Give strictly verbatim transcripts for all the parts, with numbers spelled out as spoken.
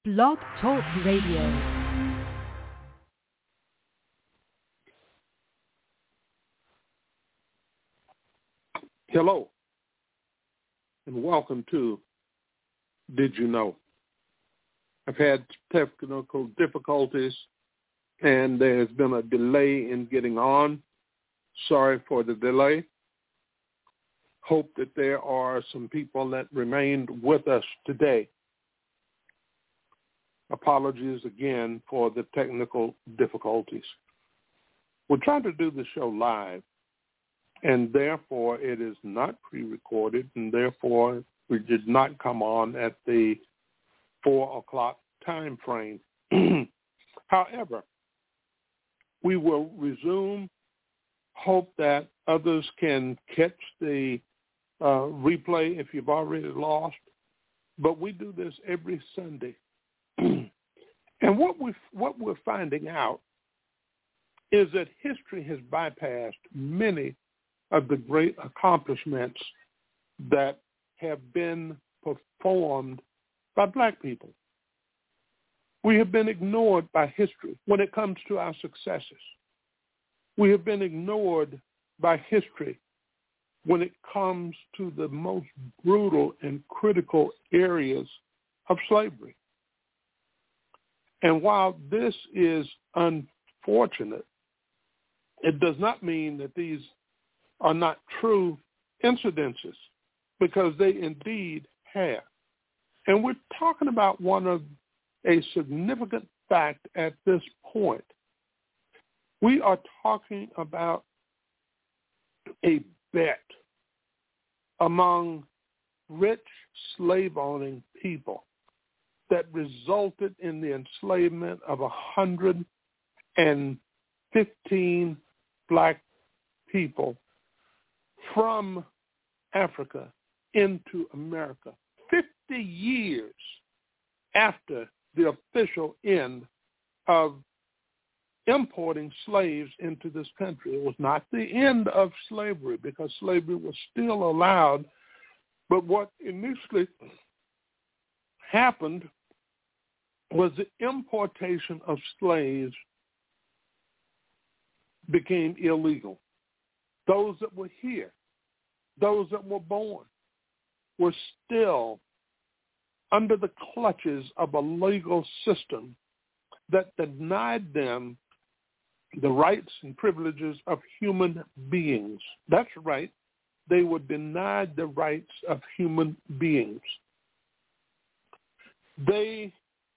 Blog Talk Radio. Hello, and welcome to Did You Know? I've had technical difficulties, and there's been a delay in getting on. Sorry for the delay. Hope that there are some people that remained with us today. Apologies again for the technical difficulties. We're trying to do the show live, and therefore it is not pre-recorded, and therefore we did not come on at the four o'clock time frame. However, we will resume. Hope that others can catch the uh, replay if you've already lost. But we do this every Sunday. And what we what we're finding out is that history has bypassed many of the great accomplishments that have been performed by black people. We have been ignored by history when it comes to our successes. We have been ignored by history when it comes to the most brutal and critical areas of slavery. And while this is unfortunate, it does not mean that these are not true incidences, because they indeed have. And we're talking about one of a significant fact at this point. We are talking about a bet among rich slave-owning people that resulted in the enslavement of one hundred fifteen black people from Africa into America, fifty years after the official end of importing slaves into this country. It was not the end of slavery, because slavery was still allowed, but what initially happened was the importation of slaves became illegal. Those that were here, those that were born, were still under the clutches of a legal system that denied them the rights and privileges of human beings. That's right. They were denied the rights of human beings. They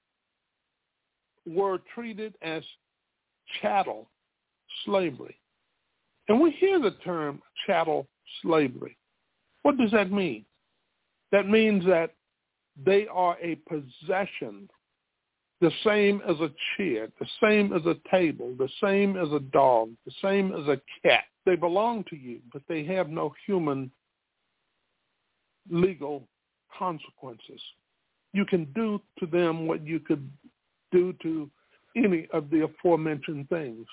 were treated as chattel slavery. And we hear the term chattel slavery. What does that mean? That means that they are a possession, the same as a chair, the same as a table, the same as a dog, the same as a cat. They belong to you, but they have no human legal consequences. You can do to them what you could do to any of the aforementioned things.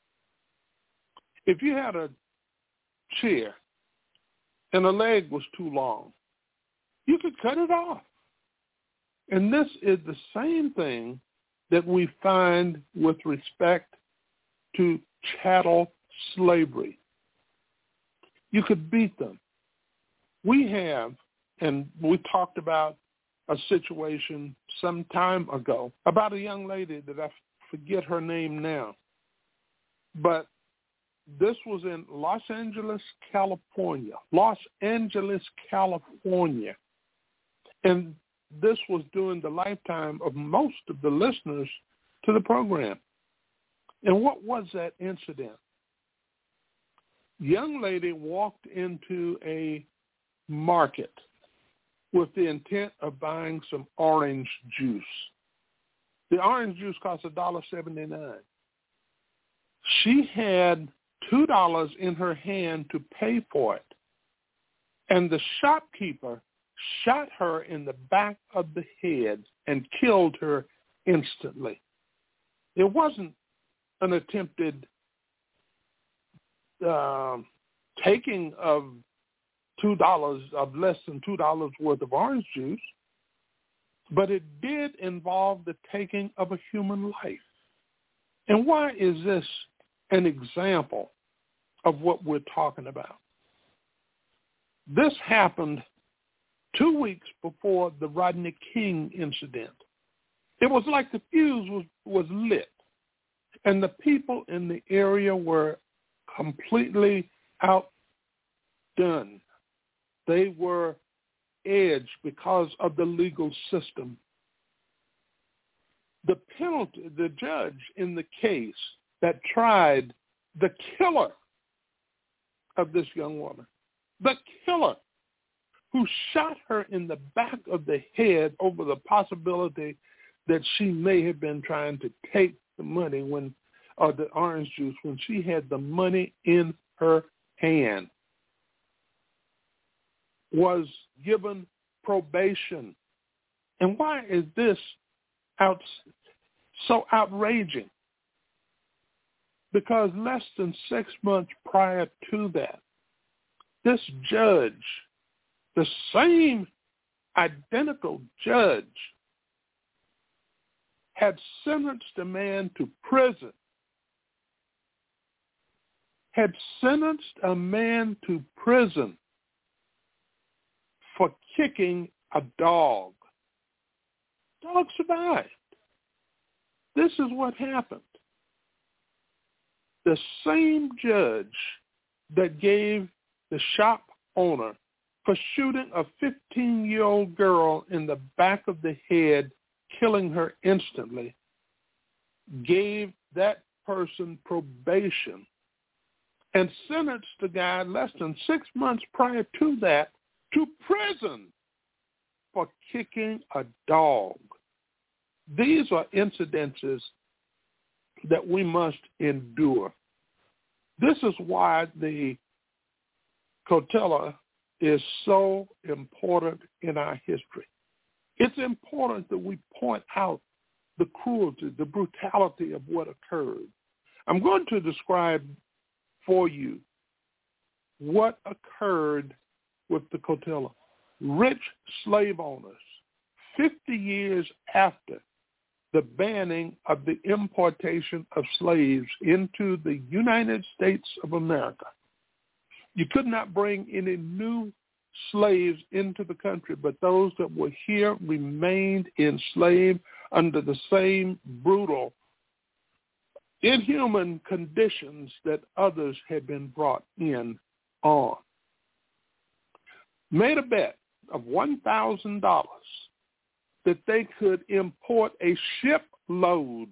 If you had a chair and a leg was too long, you could cut it off. And this is the same thing that we find with respect to chattel slavery. You could beat them. We have, and we talked about a situation some time ago about a young lady that I forget her name now, but this was in Los Angeles, California. Los Angeles, California. And this was during the lifetime of most of the listeners to the program. And what was that incident? Young lady walked into a market with the intent of buying some orange juice. The orange juice cost one dollar seventy-nine. She had two dollars in her hand to pay for it. And the shopkeeper shot her in the back of the head and killed her instantly. It wasn't an attempted uh, taking of two dollars of less than two dollars worth of orange juice. but it did involve the taking of a human life. And why is this an example of what we're talking about? This happened two weeks before the Rodney King incident. It was like the fuse was, was lit, and the people in the area were completely outdone. They were edged because of the legal system. The penalty, the judge in the case that tried the killer of this young woman, the killer who shot her in the back of the head over the possibility that she may have been trying to take the money when, or the orange juice, when she had the money in her hand, was given probation. And why is this out, so outraging? Because less than six months prior to that, this judge, the same identical judge, had sentenced a man to prison, had sentenced a man to prison for kicking a dog. Dog survived. This is what happened. The same judge that gave the shop owner for shooting a fifteen-year-old girl in the back of the head, killing her instantly, gave that person probation and sentenced the guy less than six months prior to that to prison for kicking a dog. These are incidences that we must endure. This is why the Cotilla is so important in our history. It's important that we point out the cruelty, the brutality of what occurred. I'm going to describe for you what occurred with the Cotilla. Rich slave owners, fifty years after the banning of the importation of slaves into the United States of America, you could not bring any new slaves into the country, but those that were here remained enslaved under the same brutal, inhuman conditions that others had been brought in on. Made a bet of one thousand dollars that they could import a shipload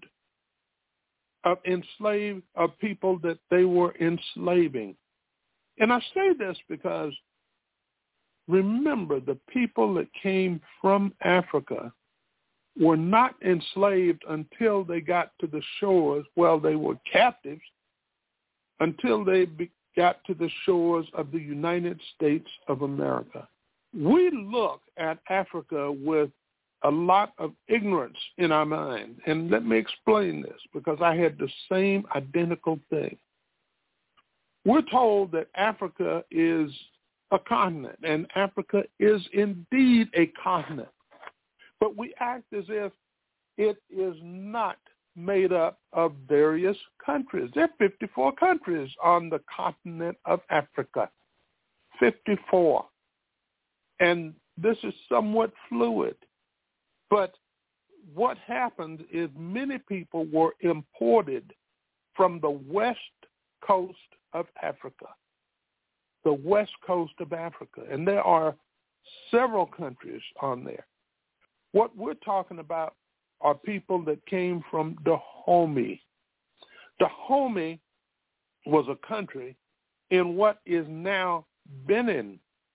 of enslaved, of people that they were enslaving. And I say this because, remember, the people that came from Africa were not enslaved until they got to the shores. Well, they were captives until they be, got to the shores of the United States of America. We look at Africa with a lot of ignorance in our mind. And let me explain this, because I had the same identical thing. We're told that Africa is a continent, and Africa is indeed a continent. But we act as if it is not made up of various countries. There are fifty-four countries on the continent of Africa, fifty-four. And this is somewhat fluid. But what happened is many people were imported from the west coast of Africa, the west coast of Africa. And there are several countries on there. What we're talking about are people that came from Dahomey. Dahomey was a country in what is now Benin.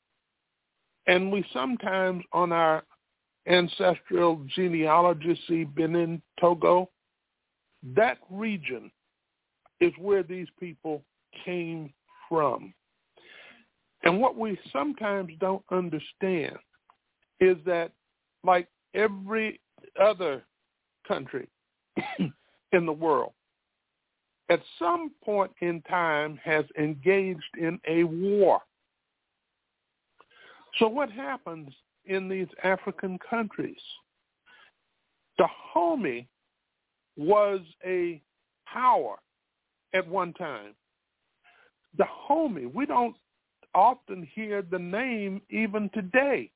And we sometimes on our ancestral genealogy see Benin, Togo. That region is where these people came from. And what we sometimes don't understand is that, like every other country in the world, at some point in time has engaged in a war. So what happens in these African countries? Dahomey was a power at one time. Dahomey, we don't often hear the name even today.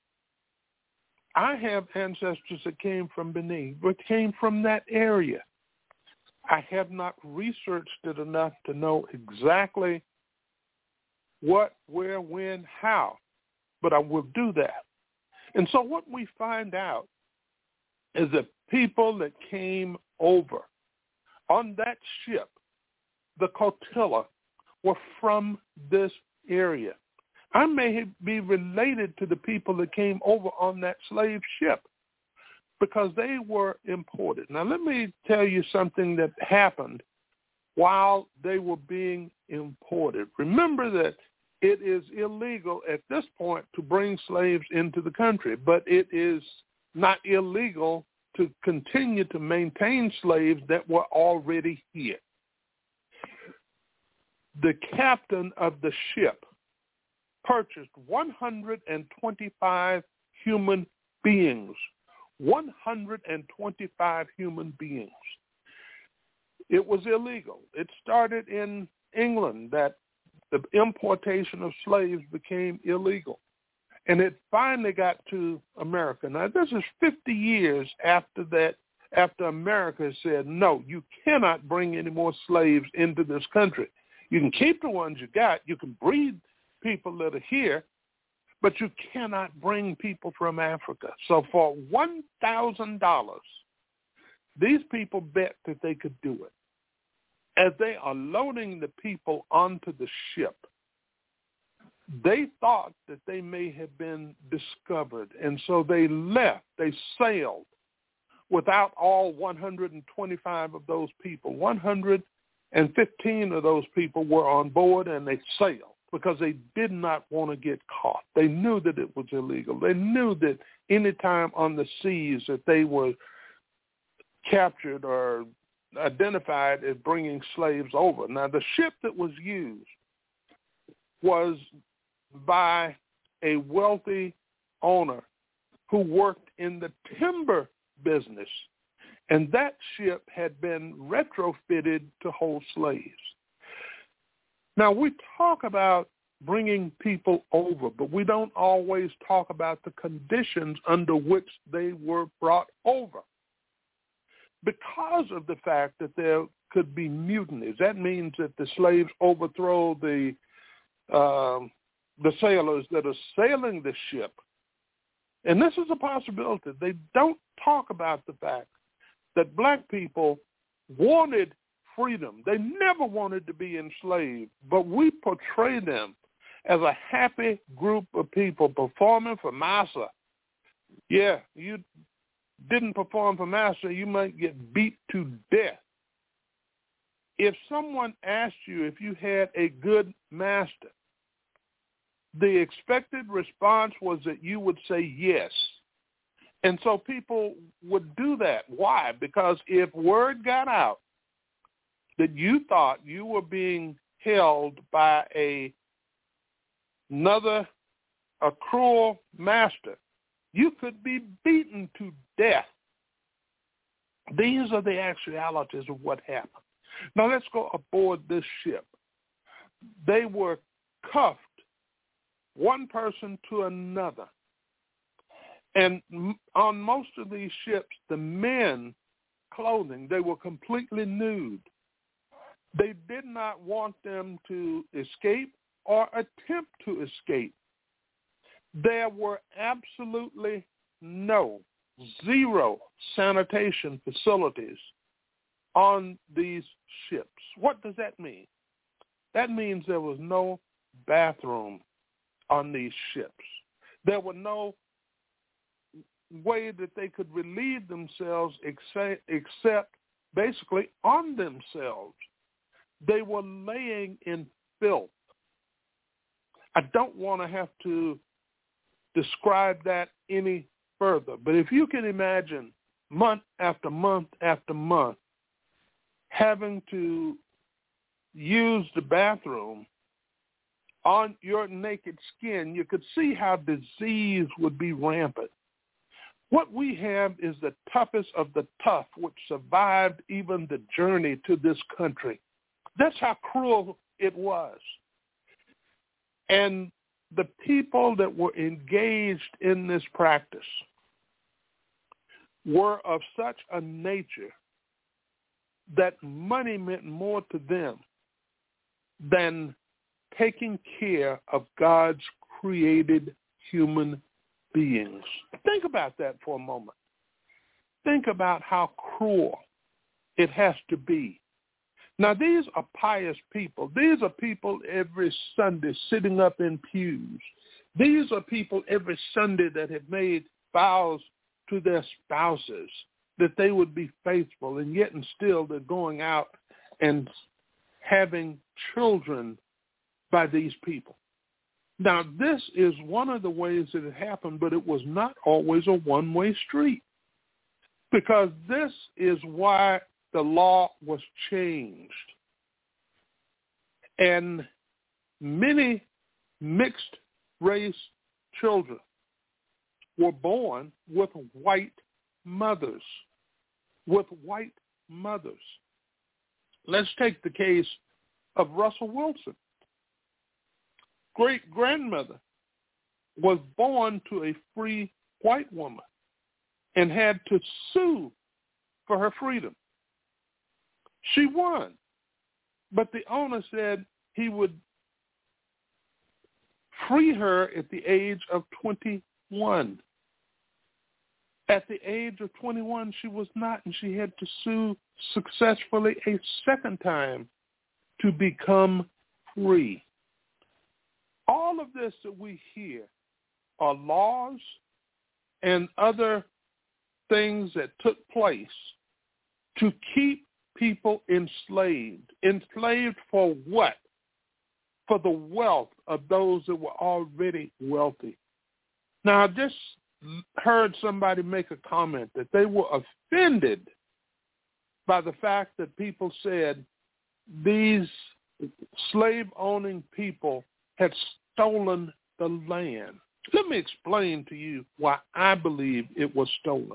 I have ancestors that came from Benin, but came from that area. I have not researched it enough to know exactly what, where, when, how, but I will do that. And so what we find out is that people that came over on that ship, the Cotilla, were from this area. I may be related to the people that came over on that slave ship because they were imported. Now, let me tell you something that happened while they were being imported. Remember that it is illegal at this point to bring slaves into the country, but it is not illegal to continue to maintain slaves that were already here. The captain of the ship purchased one hundred twenty-five human beings. one hundred twenty-five human beings. It was illegal. It started in England that the importation of slaves became illegal. And it finally got to America. Now, this is fifty years after that, after America said, no, you cannot bring any more slaves into this country. You can keep the ones you got. You can breed people that are here, but you cannot bring people from Africa. So for one thousand dollars, these people bet that they could do it. As they are loading the people onto the ship, they thought that they may have been discovered, and so they left. They sailed without all one hundred twenty-five of those people. one hundred fifteen of those people were on board, and they sailed because they did not want to get caught. They knew that it was illegal. They knew that any time on the seas that they were captured or identified as bringing slaves over. Now, the ship that was used was by a wealthy owner who worked in the timber business, and that ship had been retrofitted to hold slaves. Now, we talk about bringing people over, but we don't always talk about the conditions under which they were brought over. Because of the fact that there could be mutinies, that means that the slaves overthrow the um, the sailors that are sailing the ship. And this is a possibility. They don't talk about the fact that black people wanted freedom. They never wanted to be enslaved, but we portray them as a happy group of people performing for massa. Yeah, you didn't perform for massa, you might get beat to death. If someone asked you if you had a good master, the expected response was that you would say yes. And so people would do that. Why? Because if word got out that you thought you were being held by a, another, a cruel master, you could be beaten to death. These are the actualities of what happened. Now let's go aboard this ship. They were cuffed, one person to another. And on most of these ships, the men clothing, they were completely nude. They did not want them to escape or attempt to escape. There were absolutely no, zero sanitation facilities on these ships. What does that mean? That means there was no bathroom on these ships. There were no way that they could relieve themselves except, except basically on themselves. They were laying in filth. I don't want to have to describe that any further, but if you can imagine month after month after month having to use the bathroom on your naked skin, you could see how disease would be rampant. What we have is the toughest of the tough, which survived even the journey to this country. That's how cruel it was. And the people that were engaged in this practice were of such a nature that money meant more to them than taking care of God's created human beings. Think about that for a moment. Think about how cruel it has to be. Now, these are pious people. These are people every Sunday sitting up in pews. These are people every Sunday that have made vows to their spouses that they would be faithful, and yet and still they're going out and having children by these people. Now, this is one of the ways that it happened, but it was not always a one-way street, because this is why the law was changed. And many mixed-race children were born with white mothers, with white mothers. Let's take the case of Russell Wilson. Great-grandmother was born to a free white woman and had to sue for her freedom. She won, but the owner said he would free her at the age of twenty-one. At the age of twenty-one, she was not, and she had to sue successfully a second time to become free. All of this that we hear are laws and other things that took place to keep people enslaved. Enslaved for what? For the wealth of those that were already wealthy. Now, I just heard somebody make a comment that they were offended by the fact that people said these slave-owning people had stolen the land. Let me explain to you why I believe it was stolen.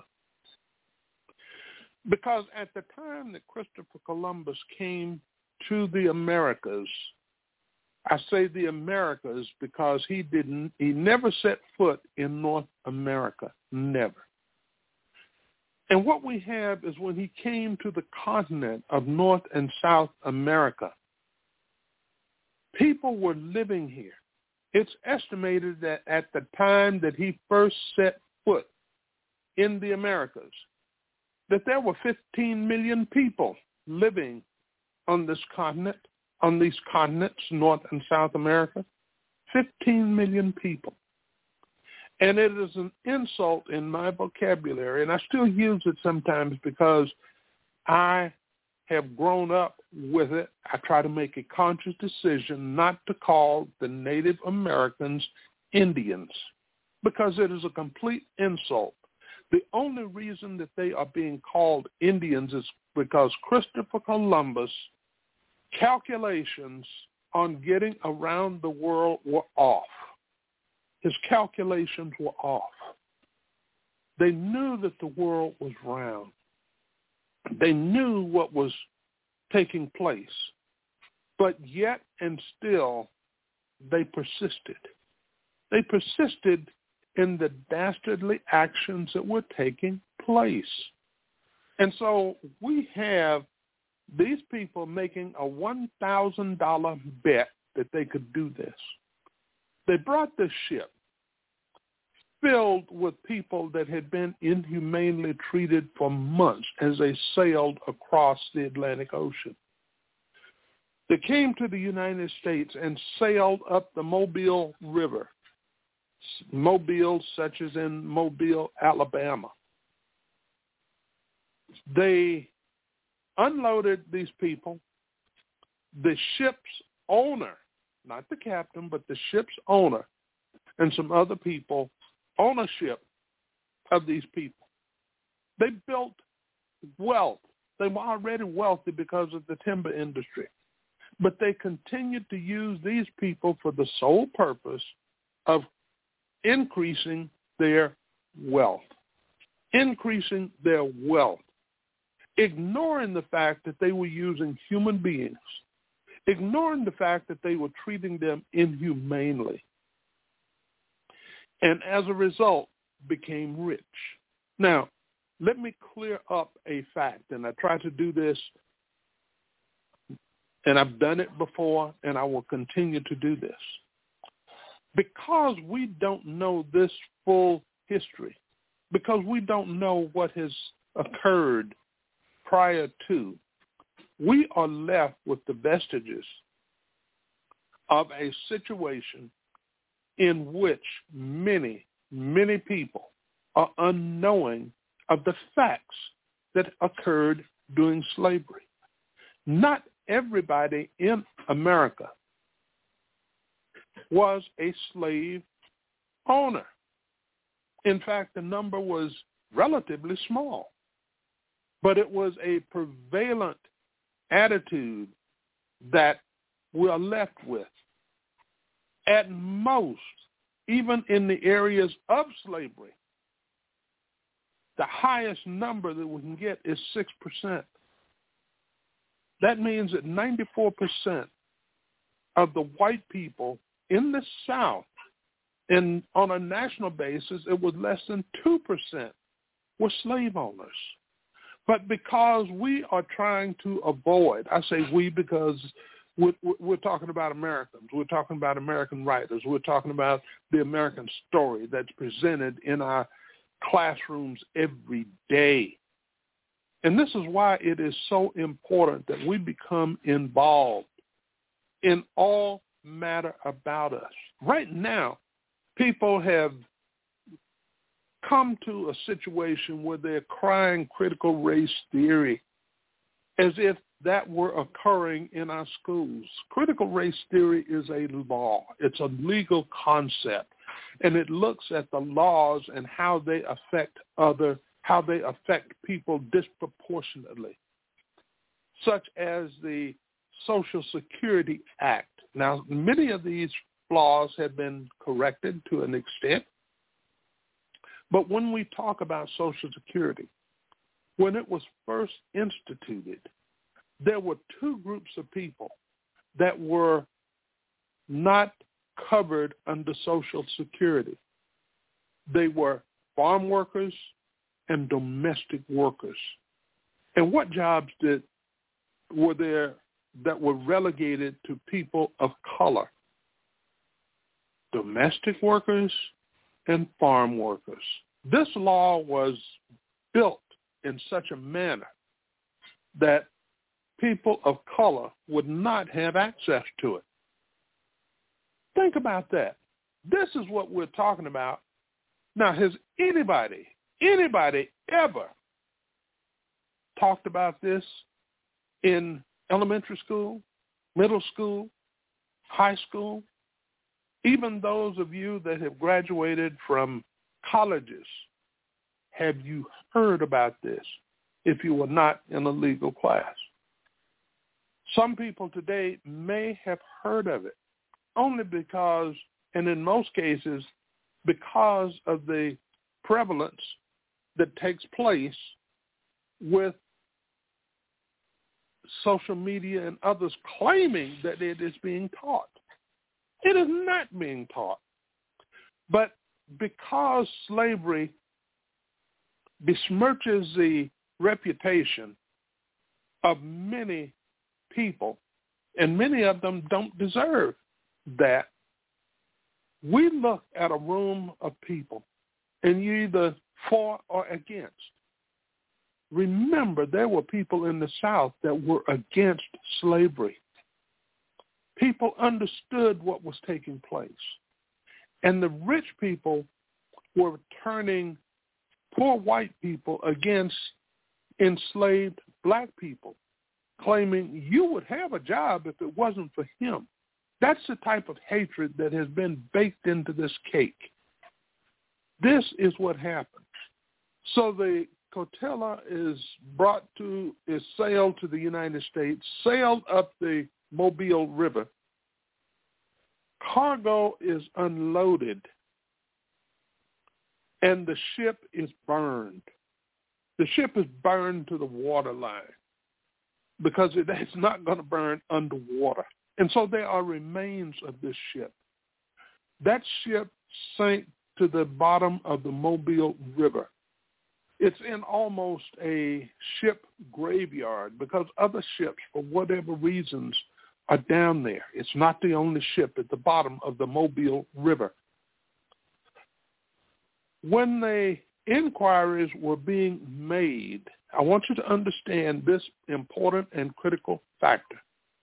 Because at the time that Christopher Columbus came to the Americas, I say the Americas because he didn't, he never set foot in North America, never. And what we have is when he came to the continent of North and South America, people were living here. It's estimated that at the time that he first set foot in the Americas, that there were fifteen million people living on this continent, on these continents, North and South America, fifteen million people. And it is an insult in my vocabulary, and I still use it sometimes because I have grown up with it. I try to make a conscious decision not to call the Native Americans Indians because it is a complete insult. The only reason that they are being called Indians is because Christopher Columbus' calculations on getting around the world were off. His calculations were off. They knew that the world was round. They knew what was taking place, but yet and still they persisted. They persisted in the dastardly actions that were taking place. And so we have these people making a one thousand dollars bet that they could do this. They brought this ship filled with people that had been inhumanely treated for months as they sailed across the Atlantic Ocean. They came to the United States and sailed up the Mobile River, Mobile such as in Mobile, Alabama. They unloaded these people. The ship's owner, not the captain, but the ship's owner and some other people, ownership of these people. They built wealth. They were already wealthy because of the timber industry. But they continued to use these people for the sole purpose of increasing their wealth. increasing their wealth, ignoring the fact that they were using human beings, ignoring the fact that they were treating them inhumanely, and as a result became rich. Now, let me clear up a fact, and I try to do this, and I've done it before, and I will continue to do this. Because we don't know this full history, because we don't know what has occurred prior to, we are left with the vestiges of a situation in which many, many people are unknowing of the facts that occurred during slavery. Not everybody in America was a slave owner. In fact, the number was relatively small, but it was a prevalent attitude that we are left with. At most, even in the areas of slavery, the highest number that we can get is six percent. That means that ninety-four percent of the white people in the South, and on a national basis, it was less than two percent were slave owners. But because we are trying to avoid, I say we because we're, we're talking about Americans, we're talking about American writers, we're talking about the American story that's presented in our classrooms every day. And this is why it is so important that we become involved in all matter about us. Right now, people have come to a situation where they're crying critical race theory as if that were occurring in our schools. Critical race theory is a law. It's a legal concept, and it looks at the laws and how they affect other, how they affect people disproportionately, such as the Social Security Act. Now, many of these flaws have been corrected to an extent, but when we talk about Social Security, when it was first instituted, there were two groups of people that were not covered under Social Security. They were farm workers and domestic workers. And what jobs did were there that were relegated to people of color? Domestic workers and farm workers. This law was built in such a manner that people of color would not have access to it. Think about that. This is what we're talking about. Now, has anybody, anybody ever talked about this in elementary school, middle school, high school? Even those of you that have graduated from colleges, have you heard about this if you were not in a legal class? Some people today may have heard of it only because, and in most cases, because of the prevalence that takes place with social media and others claiming that it is being taught. It is not being taught. But because slavery besmirches the reputation of many people, and many of them don't deserve that, we look at a room of people and you're either for or against. Remember, there were people in the South that were against slavery. People understood what was taking place. And the rich people were turning poor white people against enslaved black people, claiming you would have a job if it wasn't for him. That's the type of hatred that has been baked into this cake. This is what happens. So the Cotilla is brought to, is sailed to the United States, sailed up the Mobile River. Cargo is unloaded, and the ship is burned. The ship is burned to the waterline because it is not going to burn underwater. And so there are remains of this ship. That ship sank to the bottom of the Mobile River. It's in almost a ship graveyard because other ships, for whatever reasons, are down there. It's not the only ship at the bottom of the Mobile River. When the inquiries were being made, I want you to understand this important and critical factor.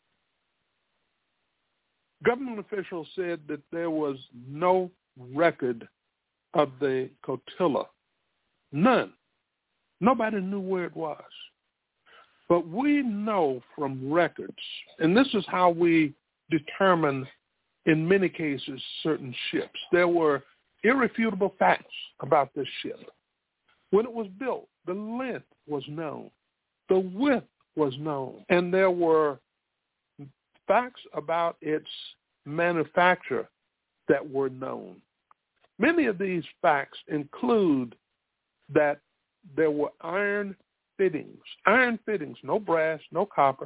Government officials said that there was no record of the flotilla. None. Nobody knew where it was. But we know from records, and this is how we determine, in many cases, certain ships. There were irrefutable facts about this ship. When it was built, the length was known. The width was known. And there were facts about its manufacture that were known. Many of these facts include that there were iron fittings, iron fittings, no brass, no copper,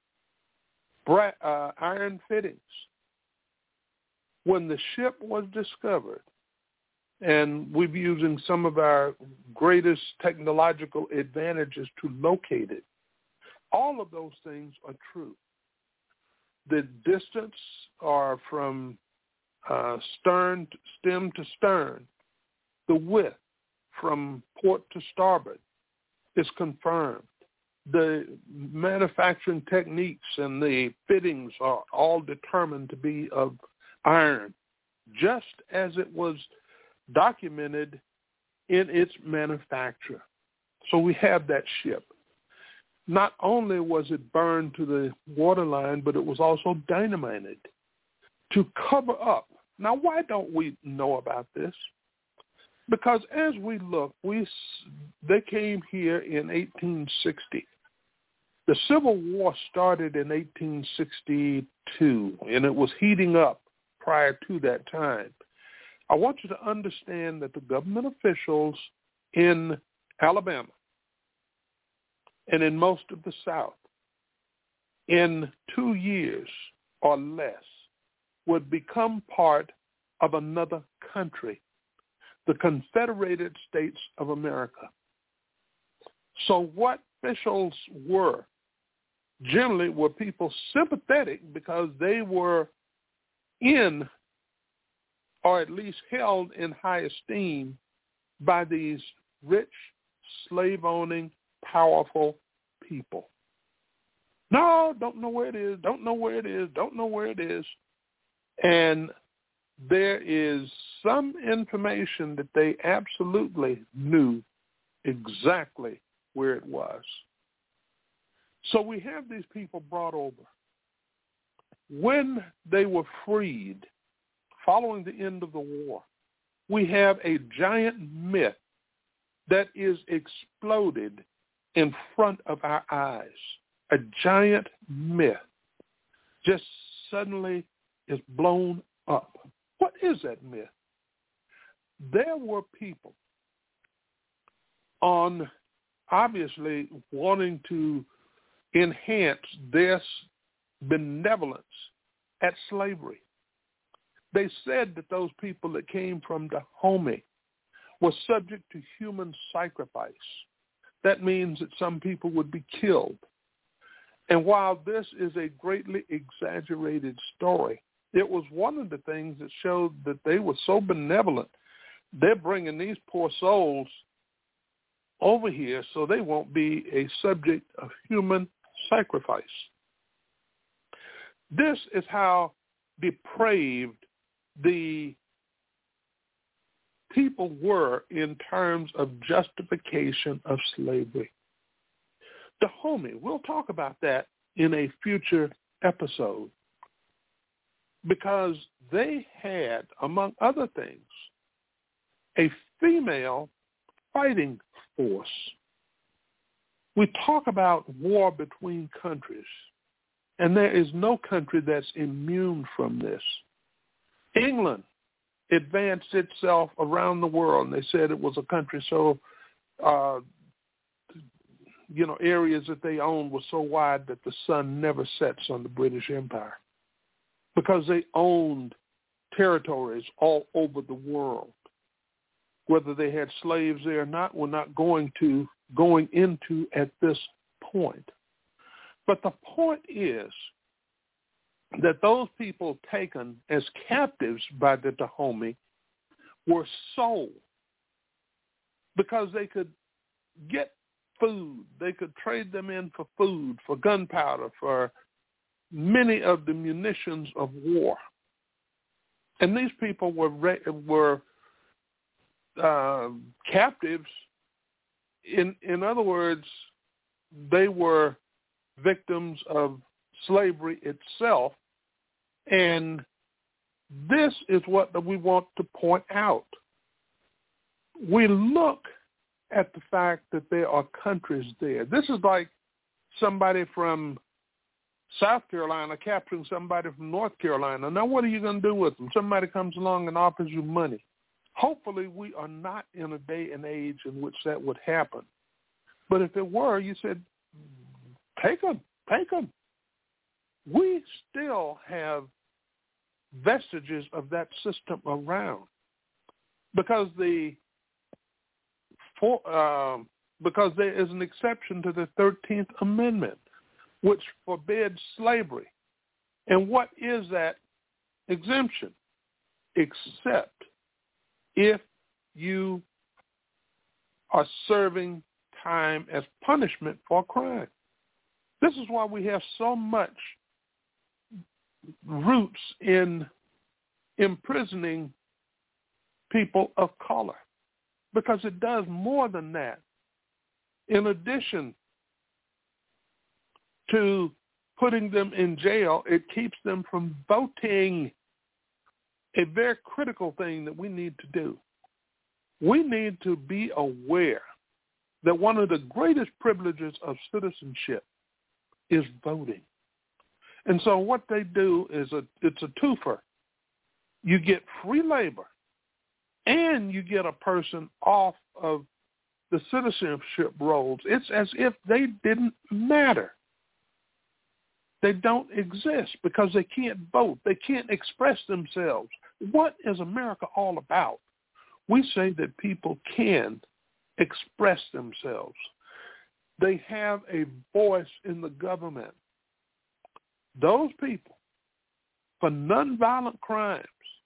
bra- uh, iron fittings. When the ship was discovered, and we're using some of our greatest technological advantages to locate it, all of those things are true. The distance are from uh, stern, stem to stern. The width from port to starboard is confirmed. The manufacturing techniques and the fittings are all determined to be of iron, just as it was documented in its manufacture. So we have that ship. Not only was it burned to the waterline, but it was also dynamited to cover up. Now, why don't we know about this? Because as we look, we they came here in eighteen sixty. The Civil War started in eighteen sixty-two, and it was heating up prior to that time. I want you to understand that the government officials in Alabama and in most of the South, in two years or less, would become part of another country, the Confederated States of America. So what officials were generally were people sympathetic because they were in, or at least held in high esteem by these rich, slave-owning, powerful people. No, don't know where it is, don't know where it is, don't know where it is. And there is some information that they absolutely knew exactly where it was. So we have these people brought over. When they were freed, following the end of the war, we have a giant myth that is exploded in front of our eyes. A giant myth just suddenly is blown up. What is that myth? There were people on obviously wanting to enhance their benevolence at slavery. They said that those people that came from Dahomey were subject to human sacrifice. That means that some people would be killed. And while this is a greatly exaggerated story, it was one of the things that showed that they were so benevolent. They're bringing these poor souls over here so they won't be a subject of human sacrifice. This is how depraved the people were in terms of justification of slavery. Dahomey, we'll talk about that in a future episode, because they had, among other things, a female fighting force. We talk about war between countries, and there is no country that's immune from this. England advanced itself around the world, and they said it was a country so uh, you know, areas that they owned were so wide that the sun never sets on the British Empire because they owned territories all over the world. Whether they had slaves there or not, we're not going to going into at this point. But the point is that those people taken as captives by the Dahomey were sold because they could get food. They could trade them in for food, for gunpowder, for many of the munitions of war. And these people were were uh, captives. In in other words, they were victims of slavery itself. And this is what we want to point out. We look at the fact that there are countries there. This is like somebody from South Carolina capturing somebody from North Carolina. Now, what are you going to do with them? Somebody comes along and offers you money. Hopefully, we are not in a day and age in which that would happen. But if it were, you said, take them, take them. We still have vestiges of that system around because the for, uh, because there is an exception to the thirteenth Amendment, which forbids slavery. And what is that exemption? Except if you are serving time as punishment for a crime. This is why we have so much roots in imprisoning people of color, because it does more than that. In addition to putting them in jail, it keeps them from voting, a very critical thing that we need to do. We need to be aware that one of the greatest privileges of citizenship is voting. And so what they do is a it's a twofer. You get free labor and you get a person off of the citizenship rolls. It's as if they didn't matter. They don't exist because they can't vote. They can't express themselves. What is America all about? We say that people can express themselves. They have a voice in the government. Those people, for nonviolent crimes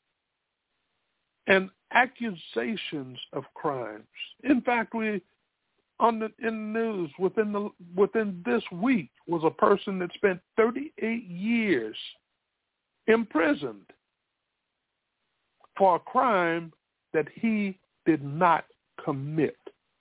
and accusations of crimes. In fact, we on the in the news within the within this week was a person that spent thirty-eight years imprisoned for a crime that he did not commit.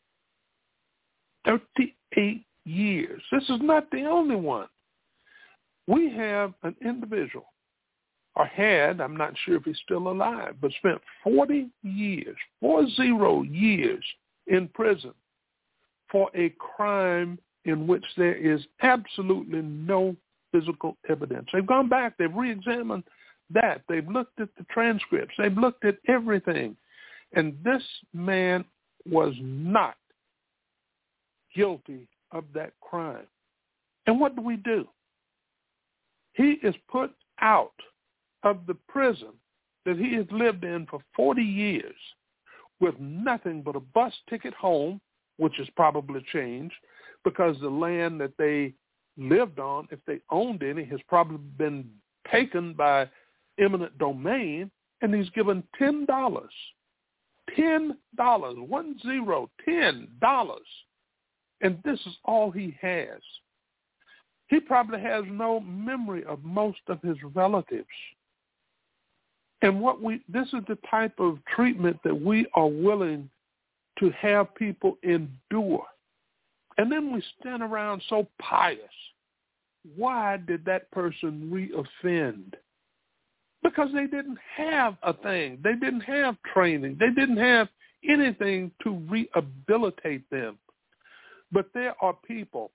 thirty-eight years. This is not the only one. We have an individual, or had, I'm not sure if he's still alive, but spent forty years, four zero years in prison for a crime in which there is absolutely no physical evidence. They've gone back, they've re-examined that, they've looked at the transcripts, they've looked at everything, and this man was not guilty of that crime. And what do we do? He is put out of the prison that he has lived in for forty years with nothing but a bus ticket home, which has probably changed because the land that they lived on, if they owned any, has probably been taken by eminent domain, and he's given ten dollars. ten dollars, one zero, ten dollars. And this is all he has. He probably has no memory of most of his relatives. And what we this is the type of treatment that we are willing to have people endure. And then we stand around so pious. Why did that person re-offend? Because they didn't have a thing. They didn't have training. They didn't have anything to rehabilitate them. But there are people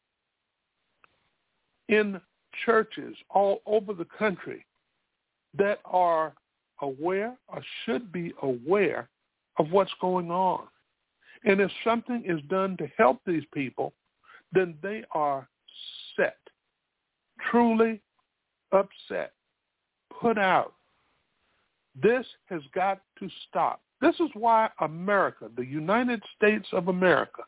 in churches all over the country that are aware or should be aware of what's going on. And if something is done to help these people, then they are set, truly upset, put out. This has got to stop. This is why America, the United States of America,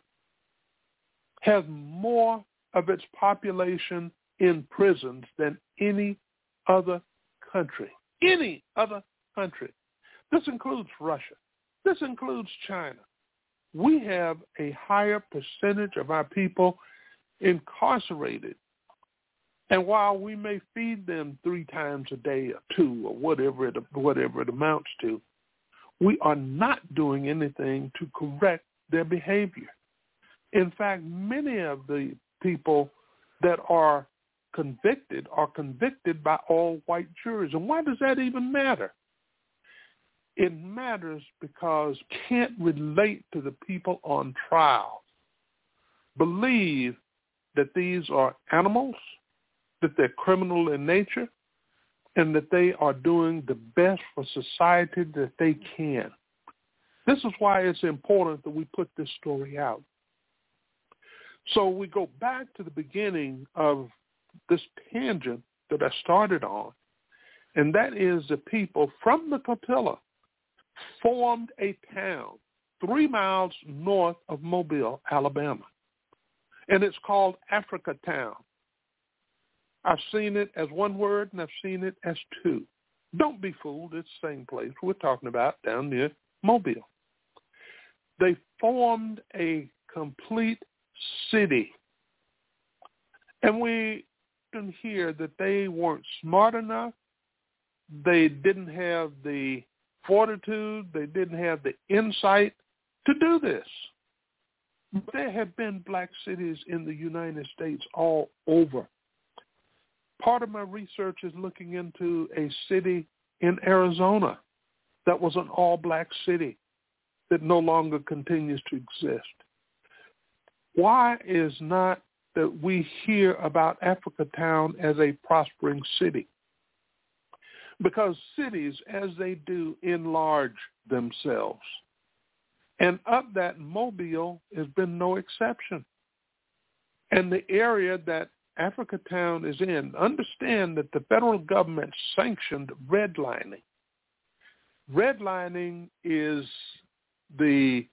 has more of its population in prisons than any other country. Any other country. This includes Russia. This includes China. We have a higher percentage of our people incarcerated. And while we may feed them three times a day or two or whatever it, whatever it amounts to, we are not doing anything to correct their behavior. In fact, many of the people that are convicted are convicted by all white juries. And why does that even matter? It matters because you can't relate to the people on trial. Believe that these are animals, that they're criminal in nature, and that they are doing the best for society that they can. This is why it's important that we put this story out. So we go back to the beginning of this tangent that I started on, and that is the people from the Cotilla formed a town three miles north of Mobile, Alabama, and it's called Africatown. I've seen it as one word, and I've seen it as two. Don't be fooled. It's the same place we're talking about down near Mobile. They formed a complete city. And we can hear that they weren't smart enough. They didn't have the fortitude. They didn't have the insight to do this. There have been black cities in the United States all over. Part of my research is looking into a city in Arizona that was an all-black city that no longer continues to exist. Why is not that we hear about Africatown as a prospering city? Because cities, as they do, enlarge themselves. And of that, Mobile has been no exception. And the area that Africatown is in, understand that the federal government sanctioned redlining. Redlining is the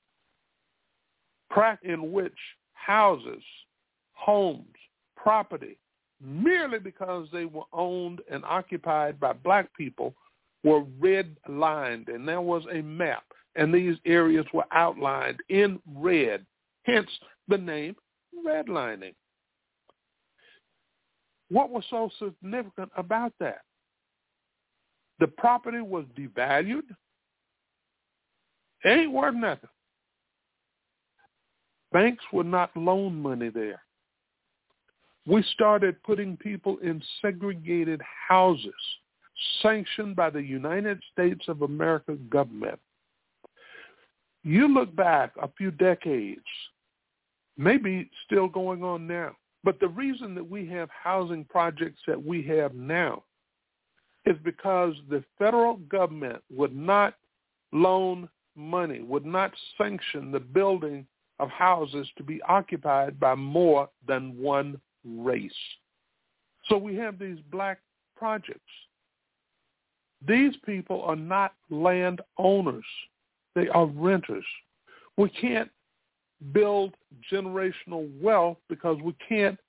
practice in which houses, homes, property, merely because they were owned and occupied by black people, were red-lined, and there was a map, and these areas were outlined in red, hence the name redlining. What was so significant about that? The property was devalued. It ain't worth nothing. Banks would not loan money there. We started putting people in segregated houses sanctioned by the United States of America government. You look back a few decades, maybe still going on now, but the reason that we have housing projects that we have now is because the federal government would not loan money, would not sanction the building of houses to be occupied by more than one race. So we have these black projects. These people are not land owners. They are renters. We can't build generational wealth because we can't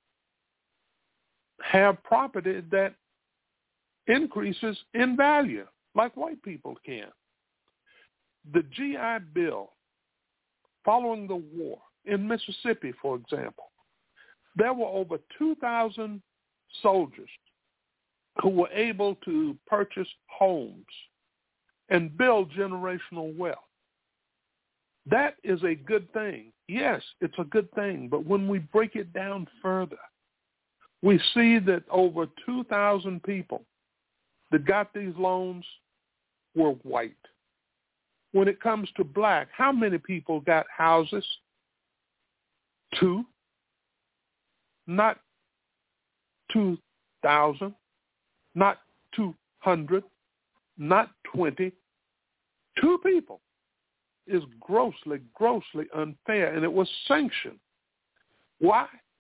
have property that increases in value like white people can. The G I Bill, following the war in Mississippi, for example, there were over two thousand soldiers who were able to purchase homes and build generational wealth. That is a good thing. Yes, it's a good thing. But when we break it down further, we see that over two thousand people that got these loans were white. When it comes to black, how many people got houses? Two. Not two thousand, not two hundred, not twenty. Two people is grossly, grossly unfair, and it was sanctioned. Why?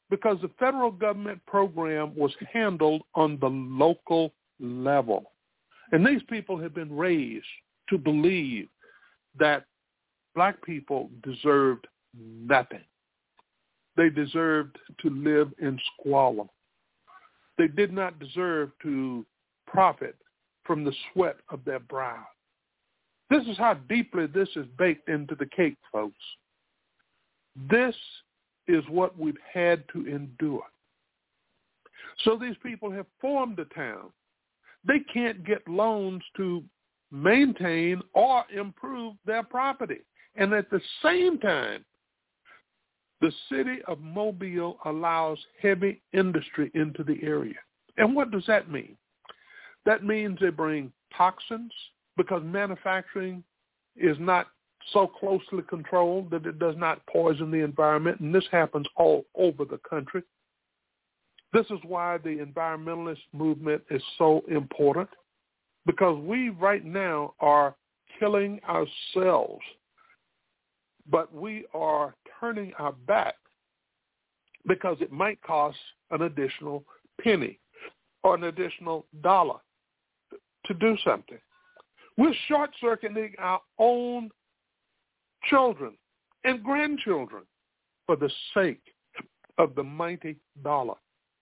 because the federal government program was handled on the local level. And these people have been raised to believe that black people deserved nothing. They deserved to live in squalor. They did not deserve to profit from the sweat of their brow. This is how deeply this is baked into the cake, folks. This is what we've had to endure. So these people have formed a town. They can't get loans to maintain or improve their property. And at the same time, the city of Mobile allows heavy industry into the area. And what does that mean? That means they bring toxins because manufacturing is not so closely controlled that it does not poison the environment, and this happens all over the country. This is why the environmentalist movement is so important, because we right now are killing ourselves, but we are turning our back because it might cost an additional penny or an additional dollar to do something. We're short-circuiting our own children and grandchildren for the sake of the mighty dollar.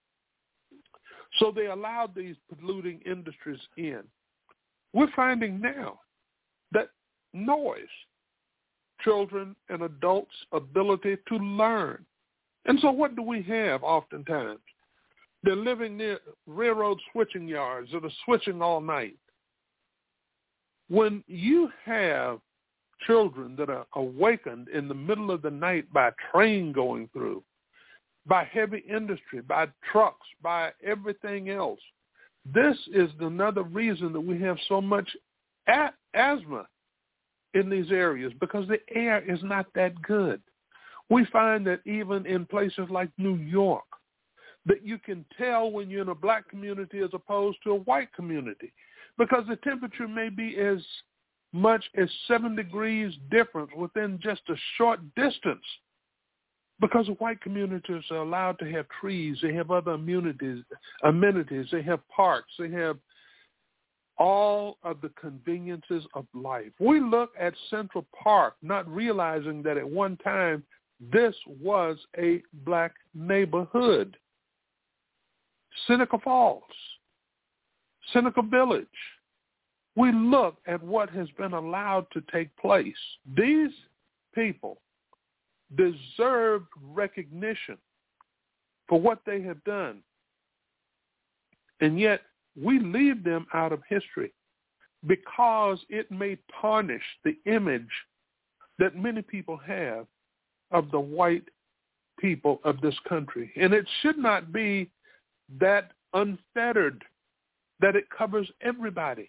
So they allowed these polluting industries in. We're finding now that noise, children and adults' ability to learn. And so what do we have oftentimes? They're living near railroad switching yards that are switching all night. When you have children that are awakened in the middle of the night by a train going through, by heavy industry, by trucks, by everything else, this is another reason that we have so much a- asthma in these areas, because the air is not that good. We find that even in places like New York, that you can tell when you're in a black community as opposed to a white community, because the temperature may be as much as seven degrees difference within just a short distance, because the white communities are allowed to have trees, they have other amenities, amenities, they have parks, they have all of the conveniences of life. We look at Central Park not realizing that at one time this was a black neighborhood. Seneca Falls, Seneca Village. We look at what has been allowed to take place. These people deserve recognition for what they have done. And yet we leave them out of history because it may tarnish the image that many people have of the white people of this country. And it should not be that unfettered, that it covers everybody.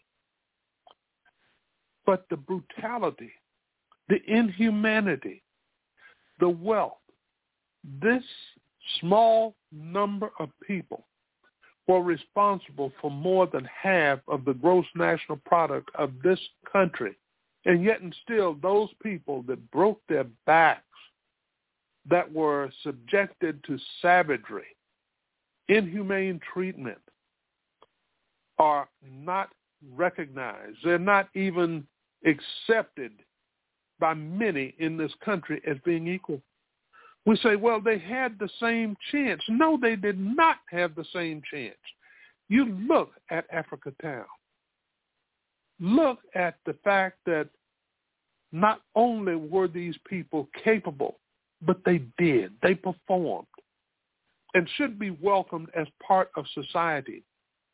But the brutality, the inhumanity, the wealth, this small number of people were responsible for more than half of the gross national product of this country. And yet and still, those people that broke their backs, that were subjected to savagery, inhumane treatment, are not recognized. They're not even accepted by many in this country as being equal. We say, well, they had the same chance. No, they did not have the same chance. You look at Africa Town. Look at the fact that not only were these people capable, but they did. They performed and should be welcomed as part of society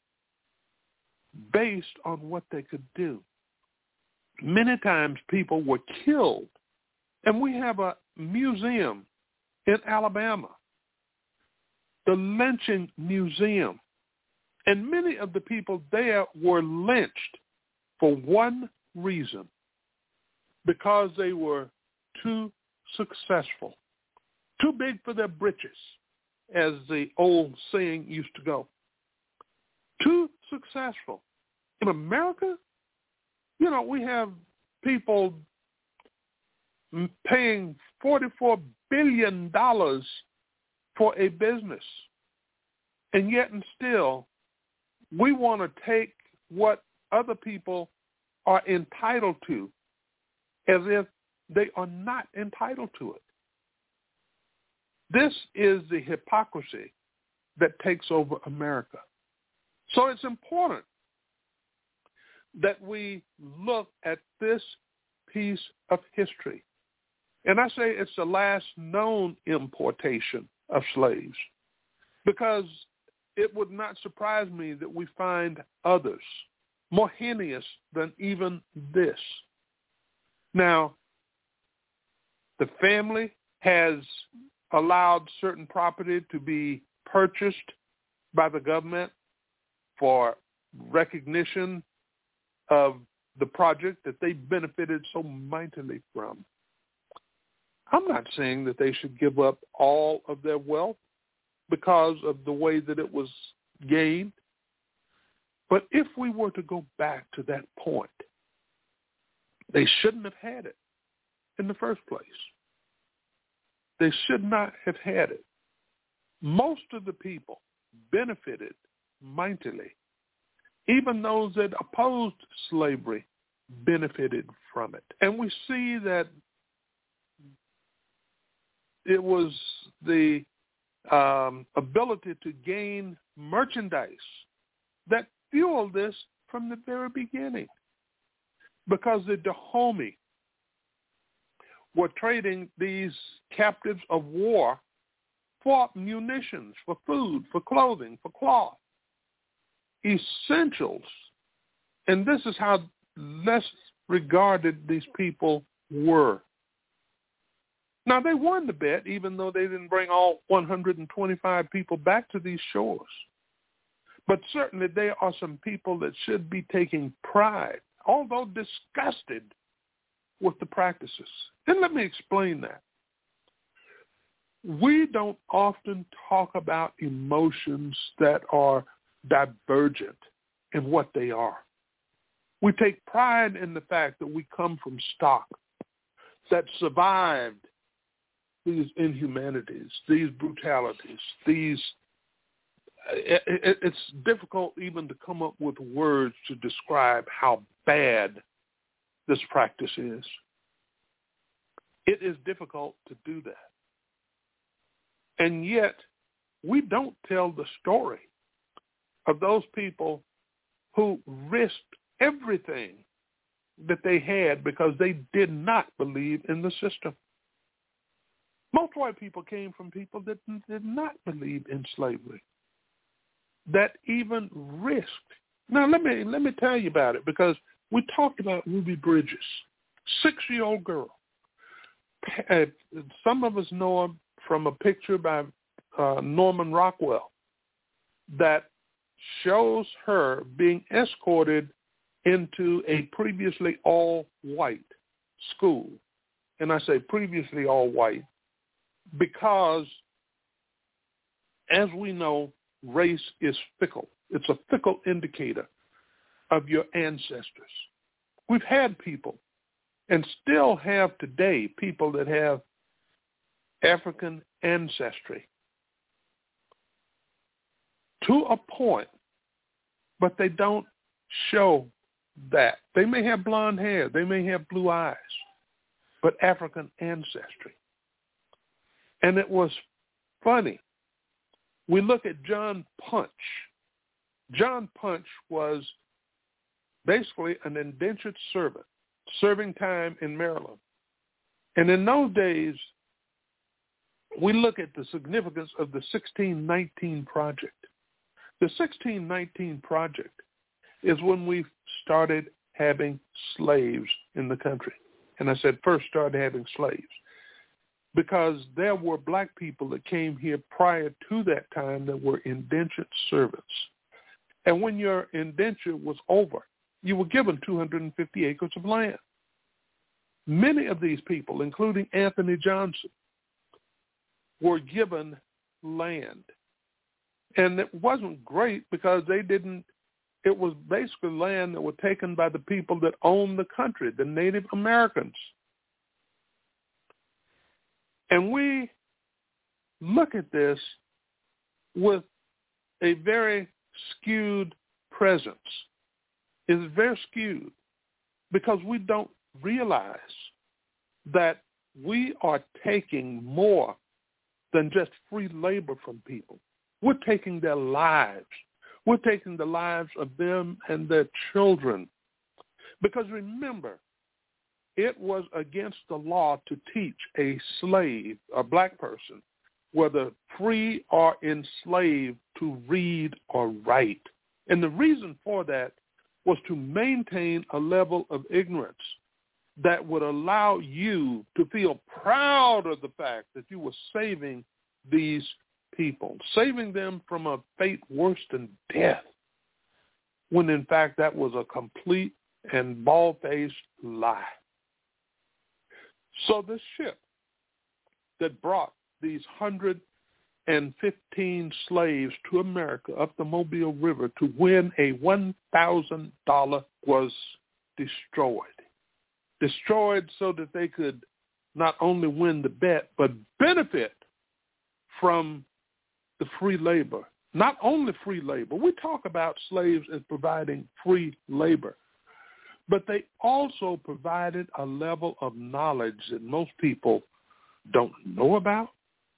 based on what they could do. Many times people were killed, and we have a museum in Alabama, the Lynching Museum, and many of the people there were lynched for one reason, because they were too successful, too big for their britches, as the old saying used to go. Too successful. In America, you know, we have people paying forty-four billion dollars for a business. And yet and still, we want to take what other people are entitled to as if they are not entitled to it. This is the hypocrisy that takes over America. So it's important that we look at this piece of history. And I say it's the last known importation of slaves, because it would not surprise me that we find others more heinous than even this. Now, the family has allowed certain property to be purchased by the government for recognition of the project that they benefited so mightily from. I'm not saying that they should give up all of their wealth because of the way that it was gained. But if we were to go back to that point, they shouldn't have had it in the first place. They should not have had it. Most of the people benefited mightily. Even those that opposed slavery benefited from it. And we see that it was the um, ability to gain merchandise that fueled this from the very beginning. Because the Dahomey were trading these captives of war for munitions, for food, for clothing, for cloth, essentials. And this is how less regarded these people were. Now, they won the bet, even though they didn't bring all one hundred twenty-five people back to these shores. But certainly there are some people that should be taking pride, although disgusted with the practices. And let me explain that. We don't often talk about emotions that are divergent in what they are. We take pride in the fact that we come from stock that survived these inhumanities, these brutalities, these it, it, it's difficult even to come up with words to describe how bad this practice is. It is difficult to do that. And yet, we don't tell the story of those people who risked everything that they had because they did not believe in the system. Most white people came from people that did not believe in slavery, that even risked. Now, let me let me tell you about it, because we talked about Ruby Bridges, six-year-old girl. Uh, some of us know her from a picture by uh, Norman Rockwell that shows her being escorted into a previously all-white school. And I say previously all-white because, as we know, race is fickle. It's a fickle indicator of your ancestors. We've had people, and still have today, people that have African ancestry to a point, but they don't show that. They may have blonde hair, they may have blue eyes, but African ancestry. And it was funny. We look at John Punch. John Punch was basically an indentured servant, serving time in Maryland. And in those days, we look at the significance of the sixteen nineteen Project. The sixteen nineteen Project is when we started having slaves in the country. And I said first started having slaves, because there were black people that came here prior to that time that were indentured servants. And when your indenture was over, you were given two hundred fifty acres of land. Many of these people, including Anthony Johnson, were given land. And it wasn't great because they didn't, it was basically land that was taken by the people that owned the country, the Native Americans. And we look at this with a very skewed presence. It's very skewed because we don't realize that we are taking more than just free labor from people. We're taking their lives. We're taking the lives of them and their children. Because remember, it was against the law to teach a slave, a black person, whether free or enslaved, to read or write. And the reason for that was to maintain a level of ignorance that would allow you to feel proud of the fact that you were saving these people, saving them from a fate worse than death, when in fact that was a complete and bald-faced lie. So this ship that brought these one hundred fifteen slaves to America up the Mobile River to win a one thousand dollars was destroyed. Destroyed so that they could not only win the bet, but benefit from the free labor. Not only free labor. We talk about slaves as providing free labor, but they also provided a level of knowledge that most people don't know about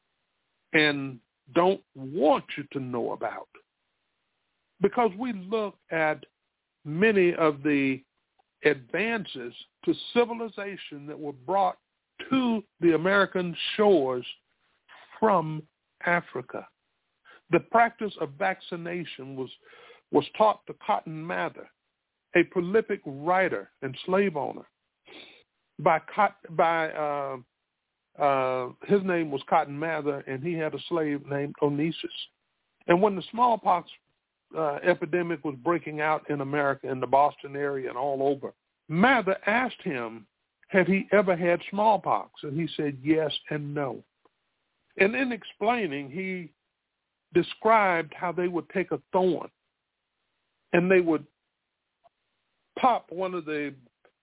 and don't want you to know about. Because we look at many of the advances to civilization that were brought to the American shores from Africa. The practice of vaccination was, was taught to Cotton Mather, a prolific writer and slave owner. By, by uh, uh, his name was Cotton Mather, and he had a slave named Onesius. And when the smallpox uh, epidemic was breaking out in America, in the Boston area and all over, Mather asked him, had he ever had smallpox? And he said yes and no. And in explaining, he described how they would take a thorn and they would pop one of the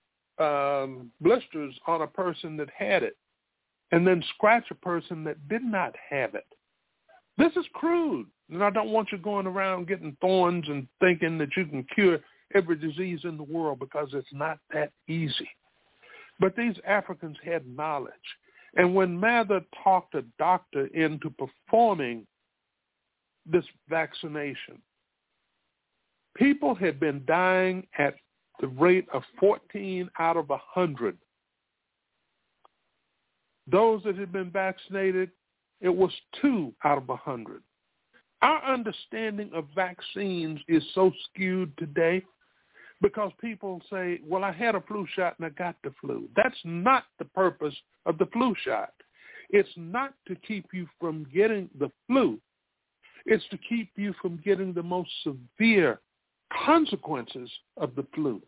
um, blisters on a person that had it and then scratch a person that did not have it. This is crude, and I don't want you going around getting thorns and thinking that you can cure every disease in the world, because it's not that easy. But these Africans had knowledge. And when Mather talked a doctor into performing this vaccination, people had been dying at the rate of fourteen out of one hundred. Those that had been vaccinated, it was two out of one hundred. Our understanding of vaccines is so skewed today because people say, well, I had a flu shot and I got the flu. That's not the purpose of the flu shot. It's not to keep you from getting the flu. It's to keep you from getting the most severe consequences of the flu.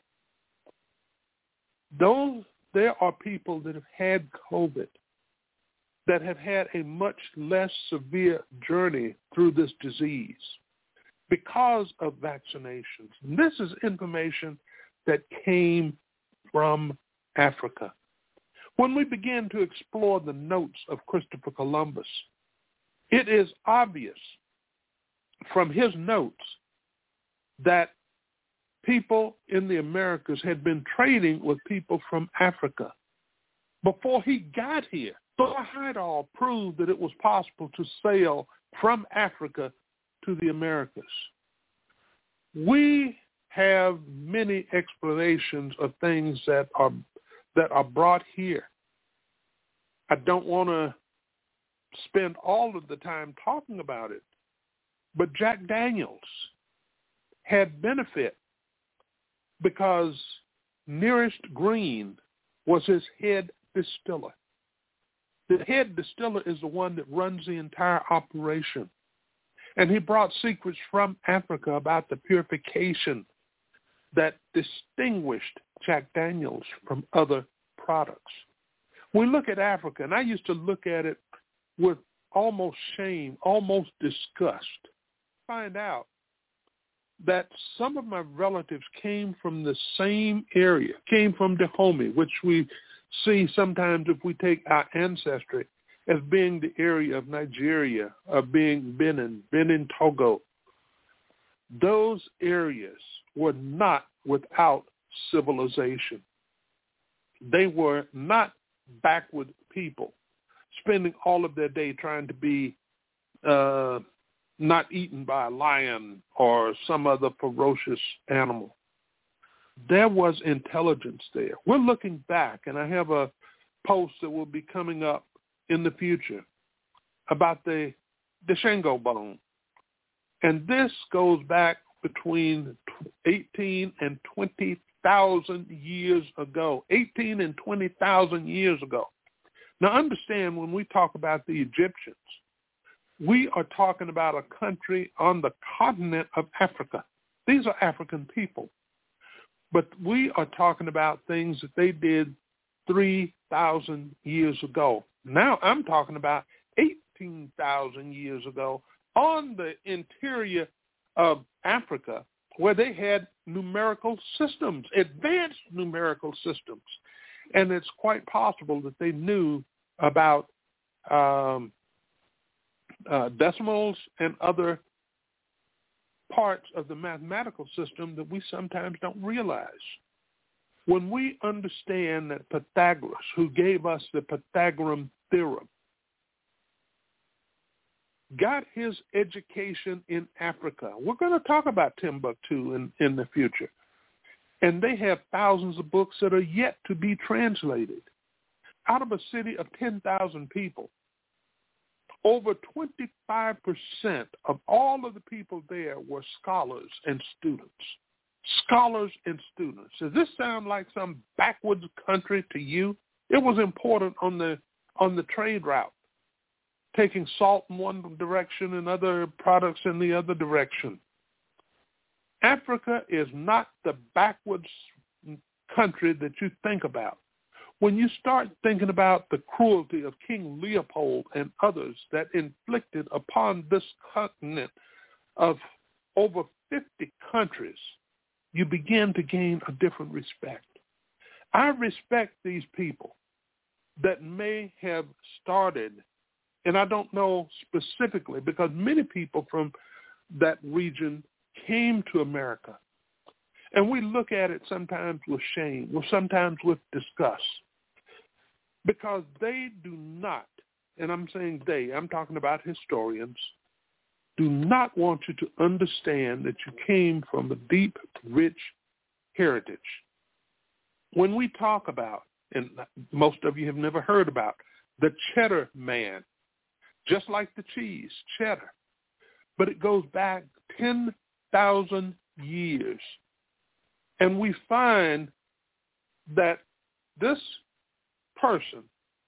Those, there are people that have had COVID that have had a much less severe journey through this disease because of vaccinations. And this is information that came from Africa. When we begin to explore the notes of Christopher Columbus, it is obvious from his notes that people in the Americas had been trading with people from Africa before he got here. Thor Heyerdahl proved that it was possible to sail from Africa to the Americas. We have many explanations of things that are that are brought here. I don't want to spend all of the time talking about it, but Jack Daniels had benefit because Nearest Green was his head distiller. The head distiller is the one that runs the entire operation. And he brought secrets from Africa about the purification that distinguished Jack Daniels from other products. We look at Africa, and I used to look at it with almost shame, almost disgust. Find out that some of my relatives came from the same area, came from Dahomey, which we see sometimes if we take our ancestry as being the area of Nigeria, of being Benin, Benin, Togo. Those areas were not without civilization. They were not backward people, spending all of their day trying to be uh, not eaten by a lion or some other ferocious animal. There was intelligence there. We're looking back, and I have a post that will be coming up in the future about the, the Shango bone. And this goes back between eighteen and twenty thousand years ago. eighteen and twenty thousand years ago. Now understand, when we talk about the Egyptians, we are talking about a country on the continent of Africa. These are African people. But we are talking about things that they did three thousand years ago. Now I'm talking about eighteen thousand years ago on the interior of Africa, where they had numerical systems, advanced numerical systems. And it's quite possible that they knew about um, uh, decimals and other parts of the mathematical system that we sometimes don't realize. When we understand that Pythagoras, who gave us the Pythagorean theorem, got his education in Africa. We're going to talk about Timbuktu in, in the future. And they have thousands of books that are yet to be translated. Out of a city of ten thousand people, over twenty-five percent of all of the people there were scholars and students. Scholars and students. Does this sound like some backwoods country to you? It was important on the on the trade route, taking salt in one direction and other products in the other direction. Africa is not the backwoods country that you think about. When you start thinking about the cruelty of King Leopold and others that inflicted upon this continent of over fifty countries, you begin to gain a different respect. I respect these people that may have started, and I don't know specifically because many people from that region came to America. And we look at it sometimes with shame, or sometimes with disgust, because they do not, and I'm saying they, I'm talking about historians, do not want you to understand that you came from a deep, rich heritage. When we talk about, and most of you have never heard about, the Cheddar Man, just like the cheese, cheddar, but it goes back ten thousand years. And we find that this person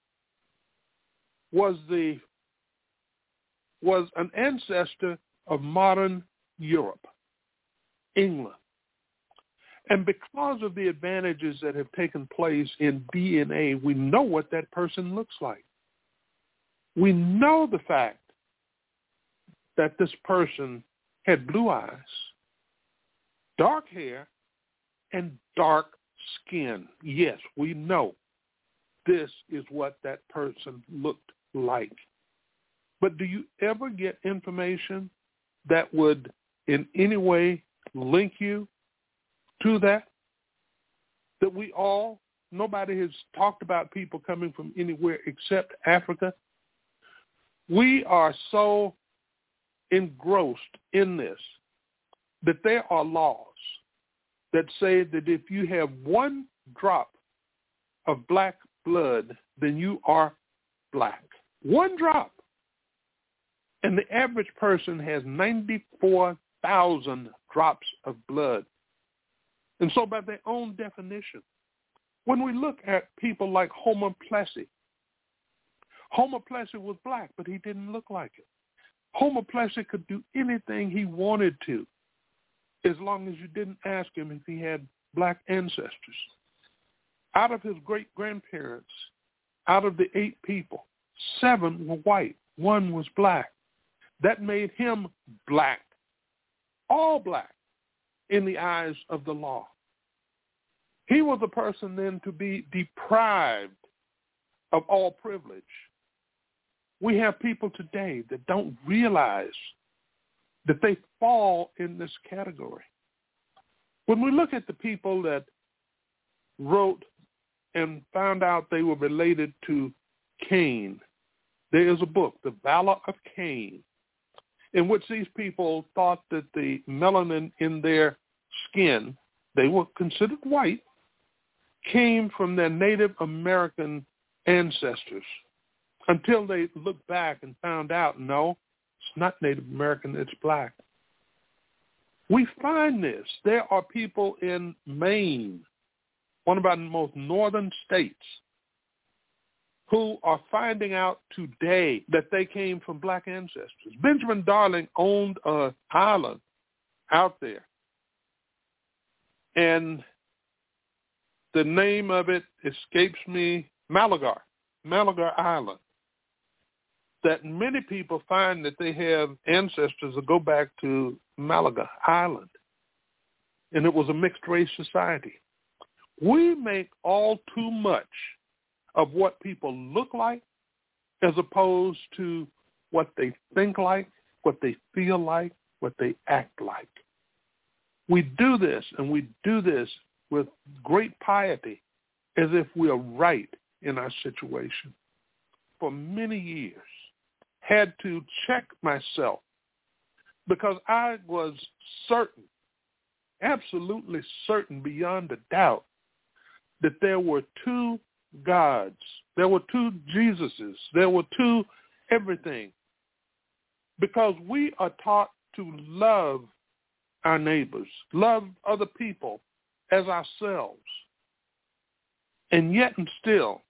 was the was an ancestor of modern Europe, England. And because of the advantages that have taken place in D N A, we know what that person looks like. We know the fact that this person had blue eyes, dark hair, and dark skin. Yes, we know this is what that person looked like. But do you ever get information that would in any way link you to that? That we all, nobody has talked about people coming from anywhere except Africa. We are so engrossed in this that there are laws that say that if you have one drop of black blood, then you are black. One drop. And the average person has ninety-four thousand drops of blood. And so by their own definition, when we look at people like Homer Plessy, Homer Plessy was black, but he didn't look like it. Homer Plessy could do anything he wanted to, as long as you didn't ask him if he had black ancestors. Out of his great-grandparents, out of the eight people, seven were white, one was black. That made him black, all black, in the eyes of the law. He was a person then to be deprived of all privilege. we have people today that don't realize that they fall in this category. When we look at the people that wrote and found out they were related to Cain, there is a book, The Valor of Cain, in which these people thought that the melanin in their skin, they were considered white, came from their Native American ancestors, until they looked back and found out, no, it's not Native American, it's black. We find this. There are people in Maine, one of our most northern states, who are finding out today that they came from black ancestors. Benjamin Darling owned an island out there, and the name of it escapes me, Malagar, Malagar Island, that many people find that they have ancestors that go back to Malaga Island, and it was a mixed-race society. We make all too much of what people look like as opposed to what they think like, what they feel like, what they act like. We do this, and we do this with great piety, as if we are right in our situation. For many years, had to check myself because I was certain, absolutely certain beyond a doubt, that there were two gods, there were two Jesuses, there were two everything, because we are taught to love our neighbors, love other people as ourselves. And yet and still,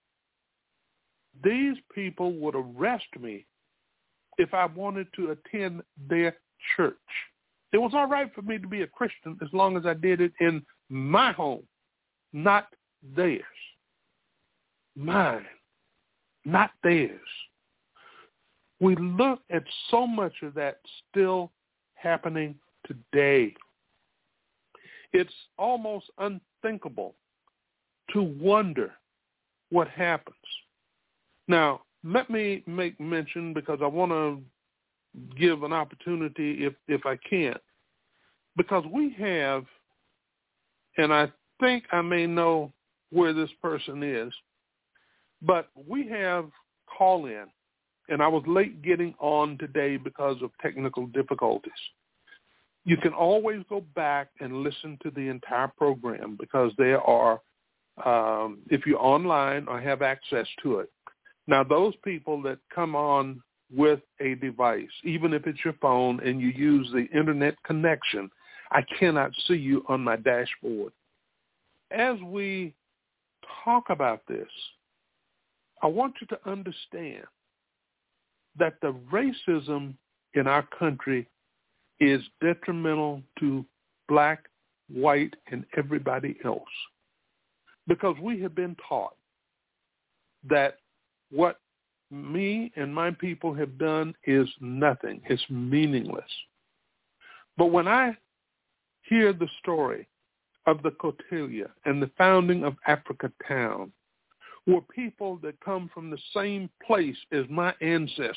these people would arrest me if I wanted to attend their church. It was all right for me to be a Christian as long as I did it in my home, not theirs. Mine, not theirs. We look at so much of that still happening today. It's almost unthinkable to wonder what happens. Now, let me make mention, because I want to give an opportunity if, if I can, because we have, and I think I may know where this person is, but we have call-in, and I was late getting on today because of technical difficulties. You can always go back and listen to the entire program, because there are, um, if you're online or have access to it. Now, those people that come on with a device, even if it's your phone and you use the internet connection, I cannot see you on my dashboard. As we talk about this, I want you to understand that the racism in our country is detrimental to black, white, and everybody else, because we have been taught that what me and my people have done is nothing. It's meaningless. But when I hear the story of the Cotillia and the founding of Africa Town, were people that come from the same place as my ancestors,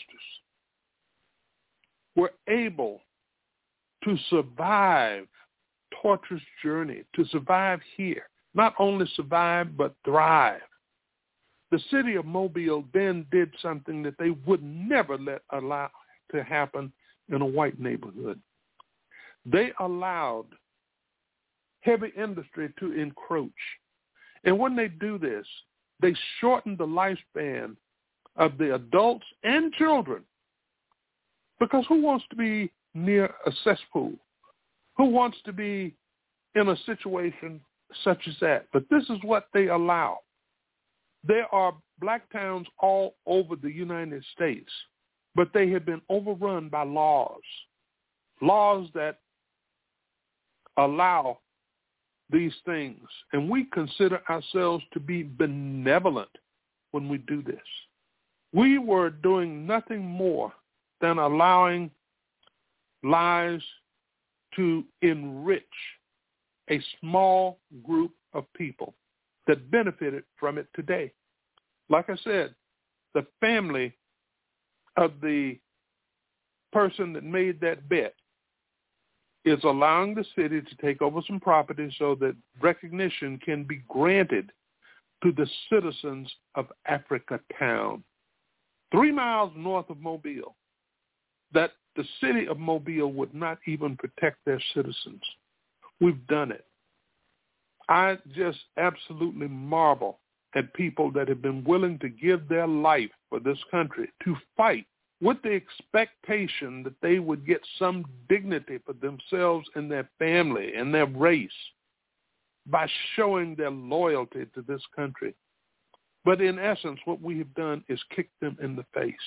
were able to survive torturous journey, to survive here, not only survive, but thrive. The city of Mobile then did something that they would never let allow to happen in a white neighborhood. They allowed heavy industry to encroach. And when they do this, they shorten the lifespan of the adults and children. Because who wants to be near a cesspool? Who wants to be in a situation such as that? But this is what they allow. There are black towns all over the United States, but they have been overrun by laws, laws that allow these things. And we consider ourselves to be benevolent when we do this. We were doing nothing more than allowing lies to enrich a small group of people that benefited from it today. Like I said, the family of the person that made that bet is allowing the city to take over some property so that recognition can be granted to the citizens of Africa Town, three miles north of Mobile, that the city of Mobile would not even protect their citizens. We've done it. I just absolutely marvel at people that have been willing to give their life for this country, to fight with the expectation that they would get some dignity for themselves and their family and their race by showing their loyalty to this country. But in essence, what we have done is kick them in the face.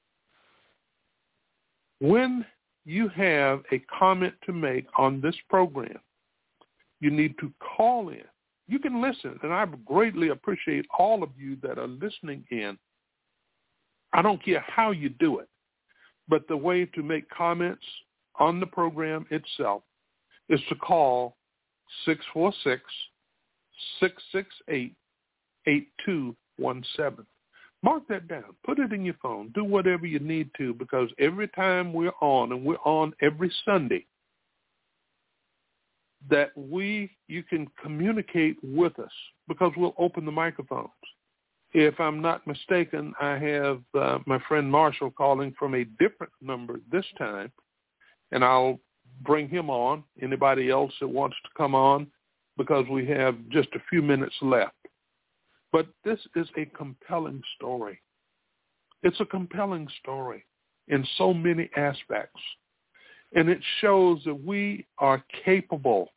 When you have a comment to make on this program, you need to call in. You can listen, and I greatly appreciate all of you that are listening in. I don't care how you do it, but the way to make comments on the program itself is to call six four six, six six eight, eight two one seven. Mark that down. Put it in your phone. Do whatever you need to, because every time we're on, and we're on every Sunday, that we, you can communicate with us because we'll open the microphones. If I'm not mistaken, I have uh, my friend Marshall calling from a different number this time, and I'll bring him on. Anybody else that wants to come on, because we have just a few minutes left. But this is a compelling story. It's a compelling story in so many aspects. And it shows that we are capable.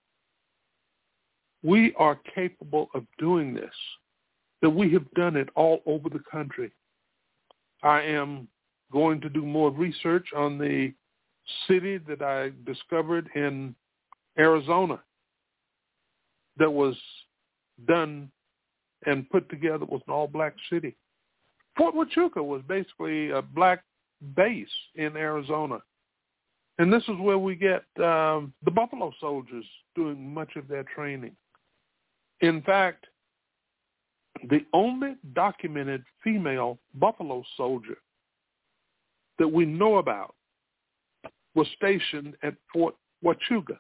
We are capable of doing this, that we have done it all over the country. I am going to do more research on the city that I discovered in Arizona that was done and put together was an all-black city. Fort Huachuca was basically a black base in Arizona. And this is where we get um, the Buffalo Soldiers doing much of their training. In fact, the only documented female Buffalo Soldier that we know about was stationed at Fort Huachuca.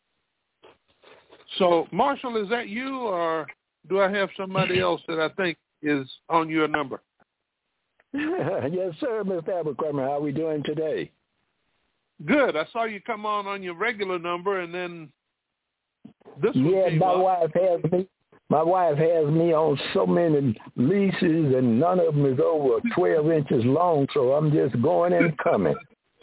So, Marshall, is that you, or do I have somebody else that I think is on your number? Yes, sir, Mister Abercrombie. How are we doing today? Good. I saw you come on on your regular number, and then this one Yeah, came my up. wife has me. My wife has me on so many leases, and none of them is over twelve inches long. So I'm just going and coming.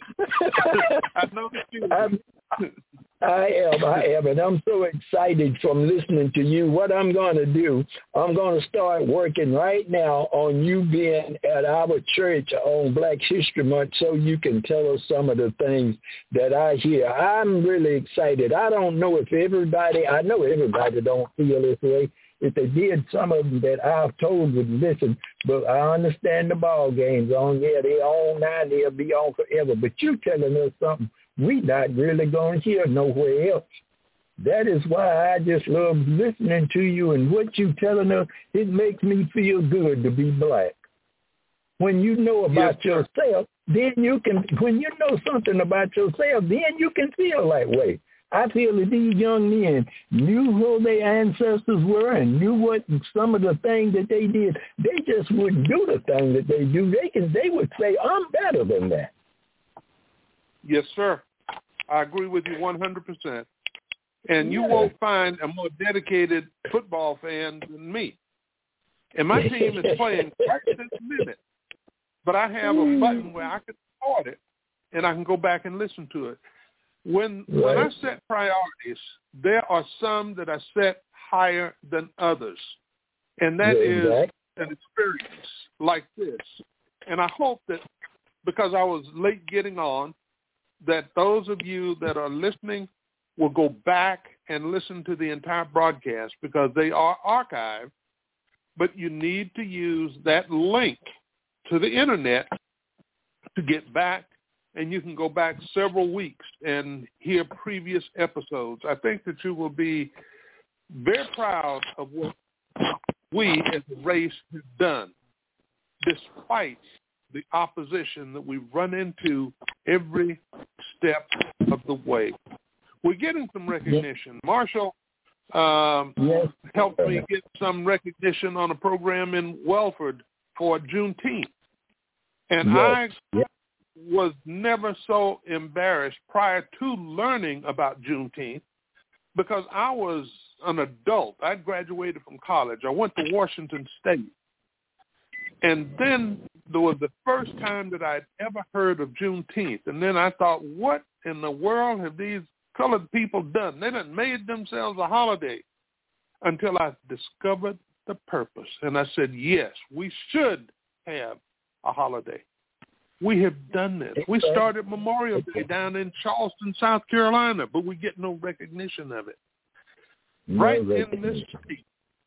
I know that you. I'm, I am, I am, and I'm so excited from listening to you. What I'm going to do, I'm going to start working right now on you being at our church on Black History Month so you can tell us some of the things that I hear. I'm really excited. I don't know if everybody, I know everybody don't feel this way. If they did, some of them that I've told would listen, but I understand the ball games on. Yeah, they on now, they'll be on forever. But you telling us something we not really going to hear nowhere else. That is why I just love listening to you, and what you telling us, it makes me feel good to be black. When you know about yes, yourself, then you can, when you know something about yourself, then you can feel that way. I feel that these young men knew who their ancestors were and knew what some of the things that they did. They just wouldn't do the thing that they do. They can, they would say, I'm better than that. Yes, sir. I agree with you one hundred percent. And you won't find a more dedicated football fan than me. And my team is playing right this minute. But I have a button where I can record it, and I can go back and listen to it. When right. when I set priorities, there are some that I set higher than others. And that yeah, is exactly. an experience like this. And I hope that, because I was late getting on, that those of you that are listening will go back and listen to the entire broadcast, because they are archived, but you need to use that link to the internet to get back, and you can go back several weeks and hear previous episodes. I think that you will be very proud of what we as a race have done, despite the opposition that we run into every step of the way. We're getting some recognition. Yes. Marshall um, yes. helped me get some recognition on a program in Welford for Juneteenth. And yes. I yes. was never so embarrassed prior to learning about Juneteenth because I was an adult. I graduated from college. I went to Washington State. And then there was the first time that I'd ever heard of Juneteenth. And then I thought, what in the world have these colored people done? They done made themselves a holiday until I discovered the purpose. And I said, yes, we should have a holiday. We have done this. We started Memorial Day down in Charleston, South Carolina, but we get no recognition of it. No right recognition. in this state,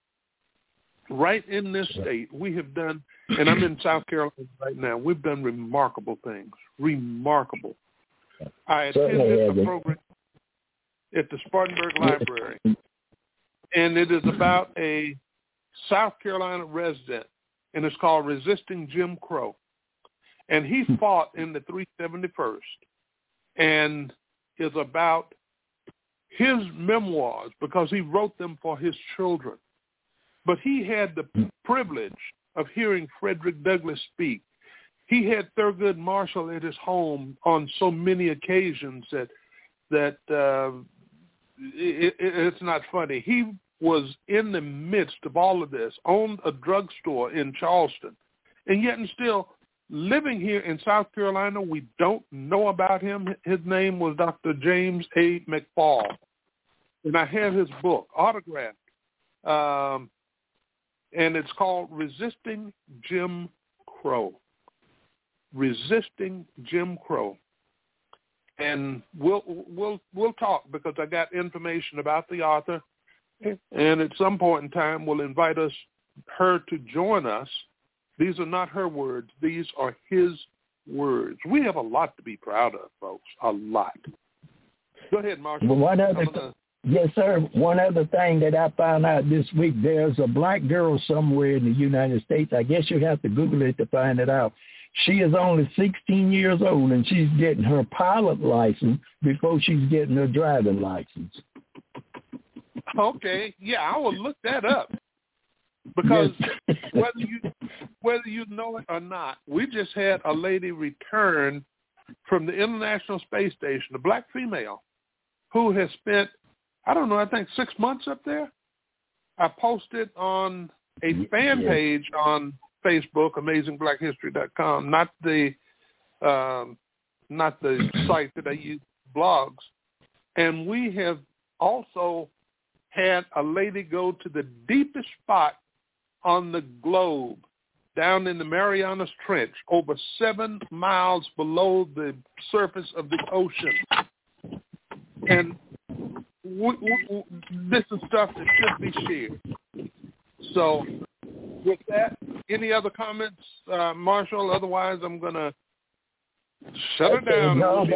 right in this state, we have done, and I'm in South Carolina right now, we've done remarkable things, remarkable. I attended a program at the Spartanburg Library, and it is about a South Carolina resident, and it's called Resisting Jim Crow. And he fought in the three seventy-first and is about his memoirs because he wrote them for his children. But he had the privilege of hearing Frederick Douglass speak. He had Thurgood Marshall at his home on so many occasions that that uh, it, it, it's not funny. He was in the midst of all of this, owned a drugstore in Charleston, and yet and still living here in South Carolina, we don't know about him. His name was Doctor James A. McFall, and I have his book, autographed, um, and it's called Resisting Jim Crow. Resisting Jim Crow. And we'll we'll we'll talk because I got information about the author, and at some point in time we'll invite us her to join us. These are not her words. These are his words. We have a lot to be proud of, folks, a lot. Go ahead, Marshall. Well, one other, gonna... Yes, sir. One other thing that I found out this week, there's a black girl somewhere in the United States. I guess you have to Google it to find it out. She is only sixteen years old, and she's getting her pilot license before she's getting her driving license. Okay. Yeah, I will look that up. Because yes. whether you whether you know it or not, we just had a lady return from the International Space Station, a black female, who has spent, I don't know, I think six months up there. I posted on a fan yes. page on Facebook, amazing black history dot com, not the um, not the site that I use, blogs. And we have also had a lady go to the deepest spot on the globe, down in the Marianas Trench, over seven miles below the surface of the ocean. And w- w- this is stuff that should be shared. So with that, any other comments, uh, Marshall? Otherwise, I'm going to shut her down. No, we'll that,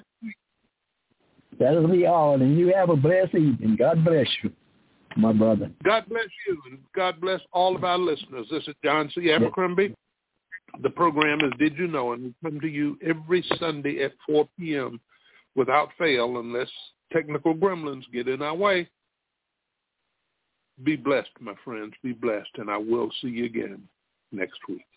that'll be all. And you have a blessed evening. God bless you, my brother. God bless you, and God bless all of our listeners. This is John C. Abercrombie. The program is Did You Know? And we come to you every Sunday at four p.m. without fail, unless technical gremlins get in our way. Be blessed, my friends. Be blessed, and I will see you again next week.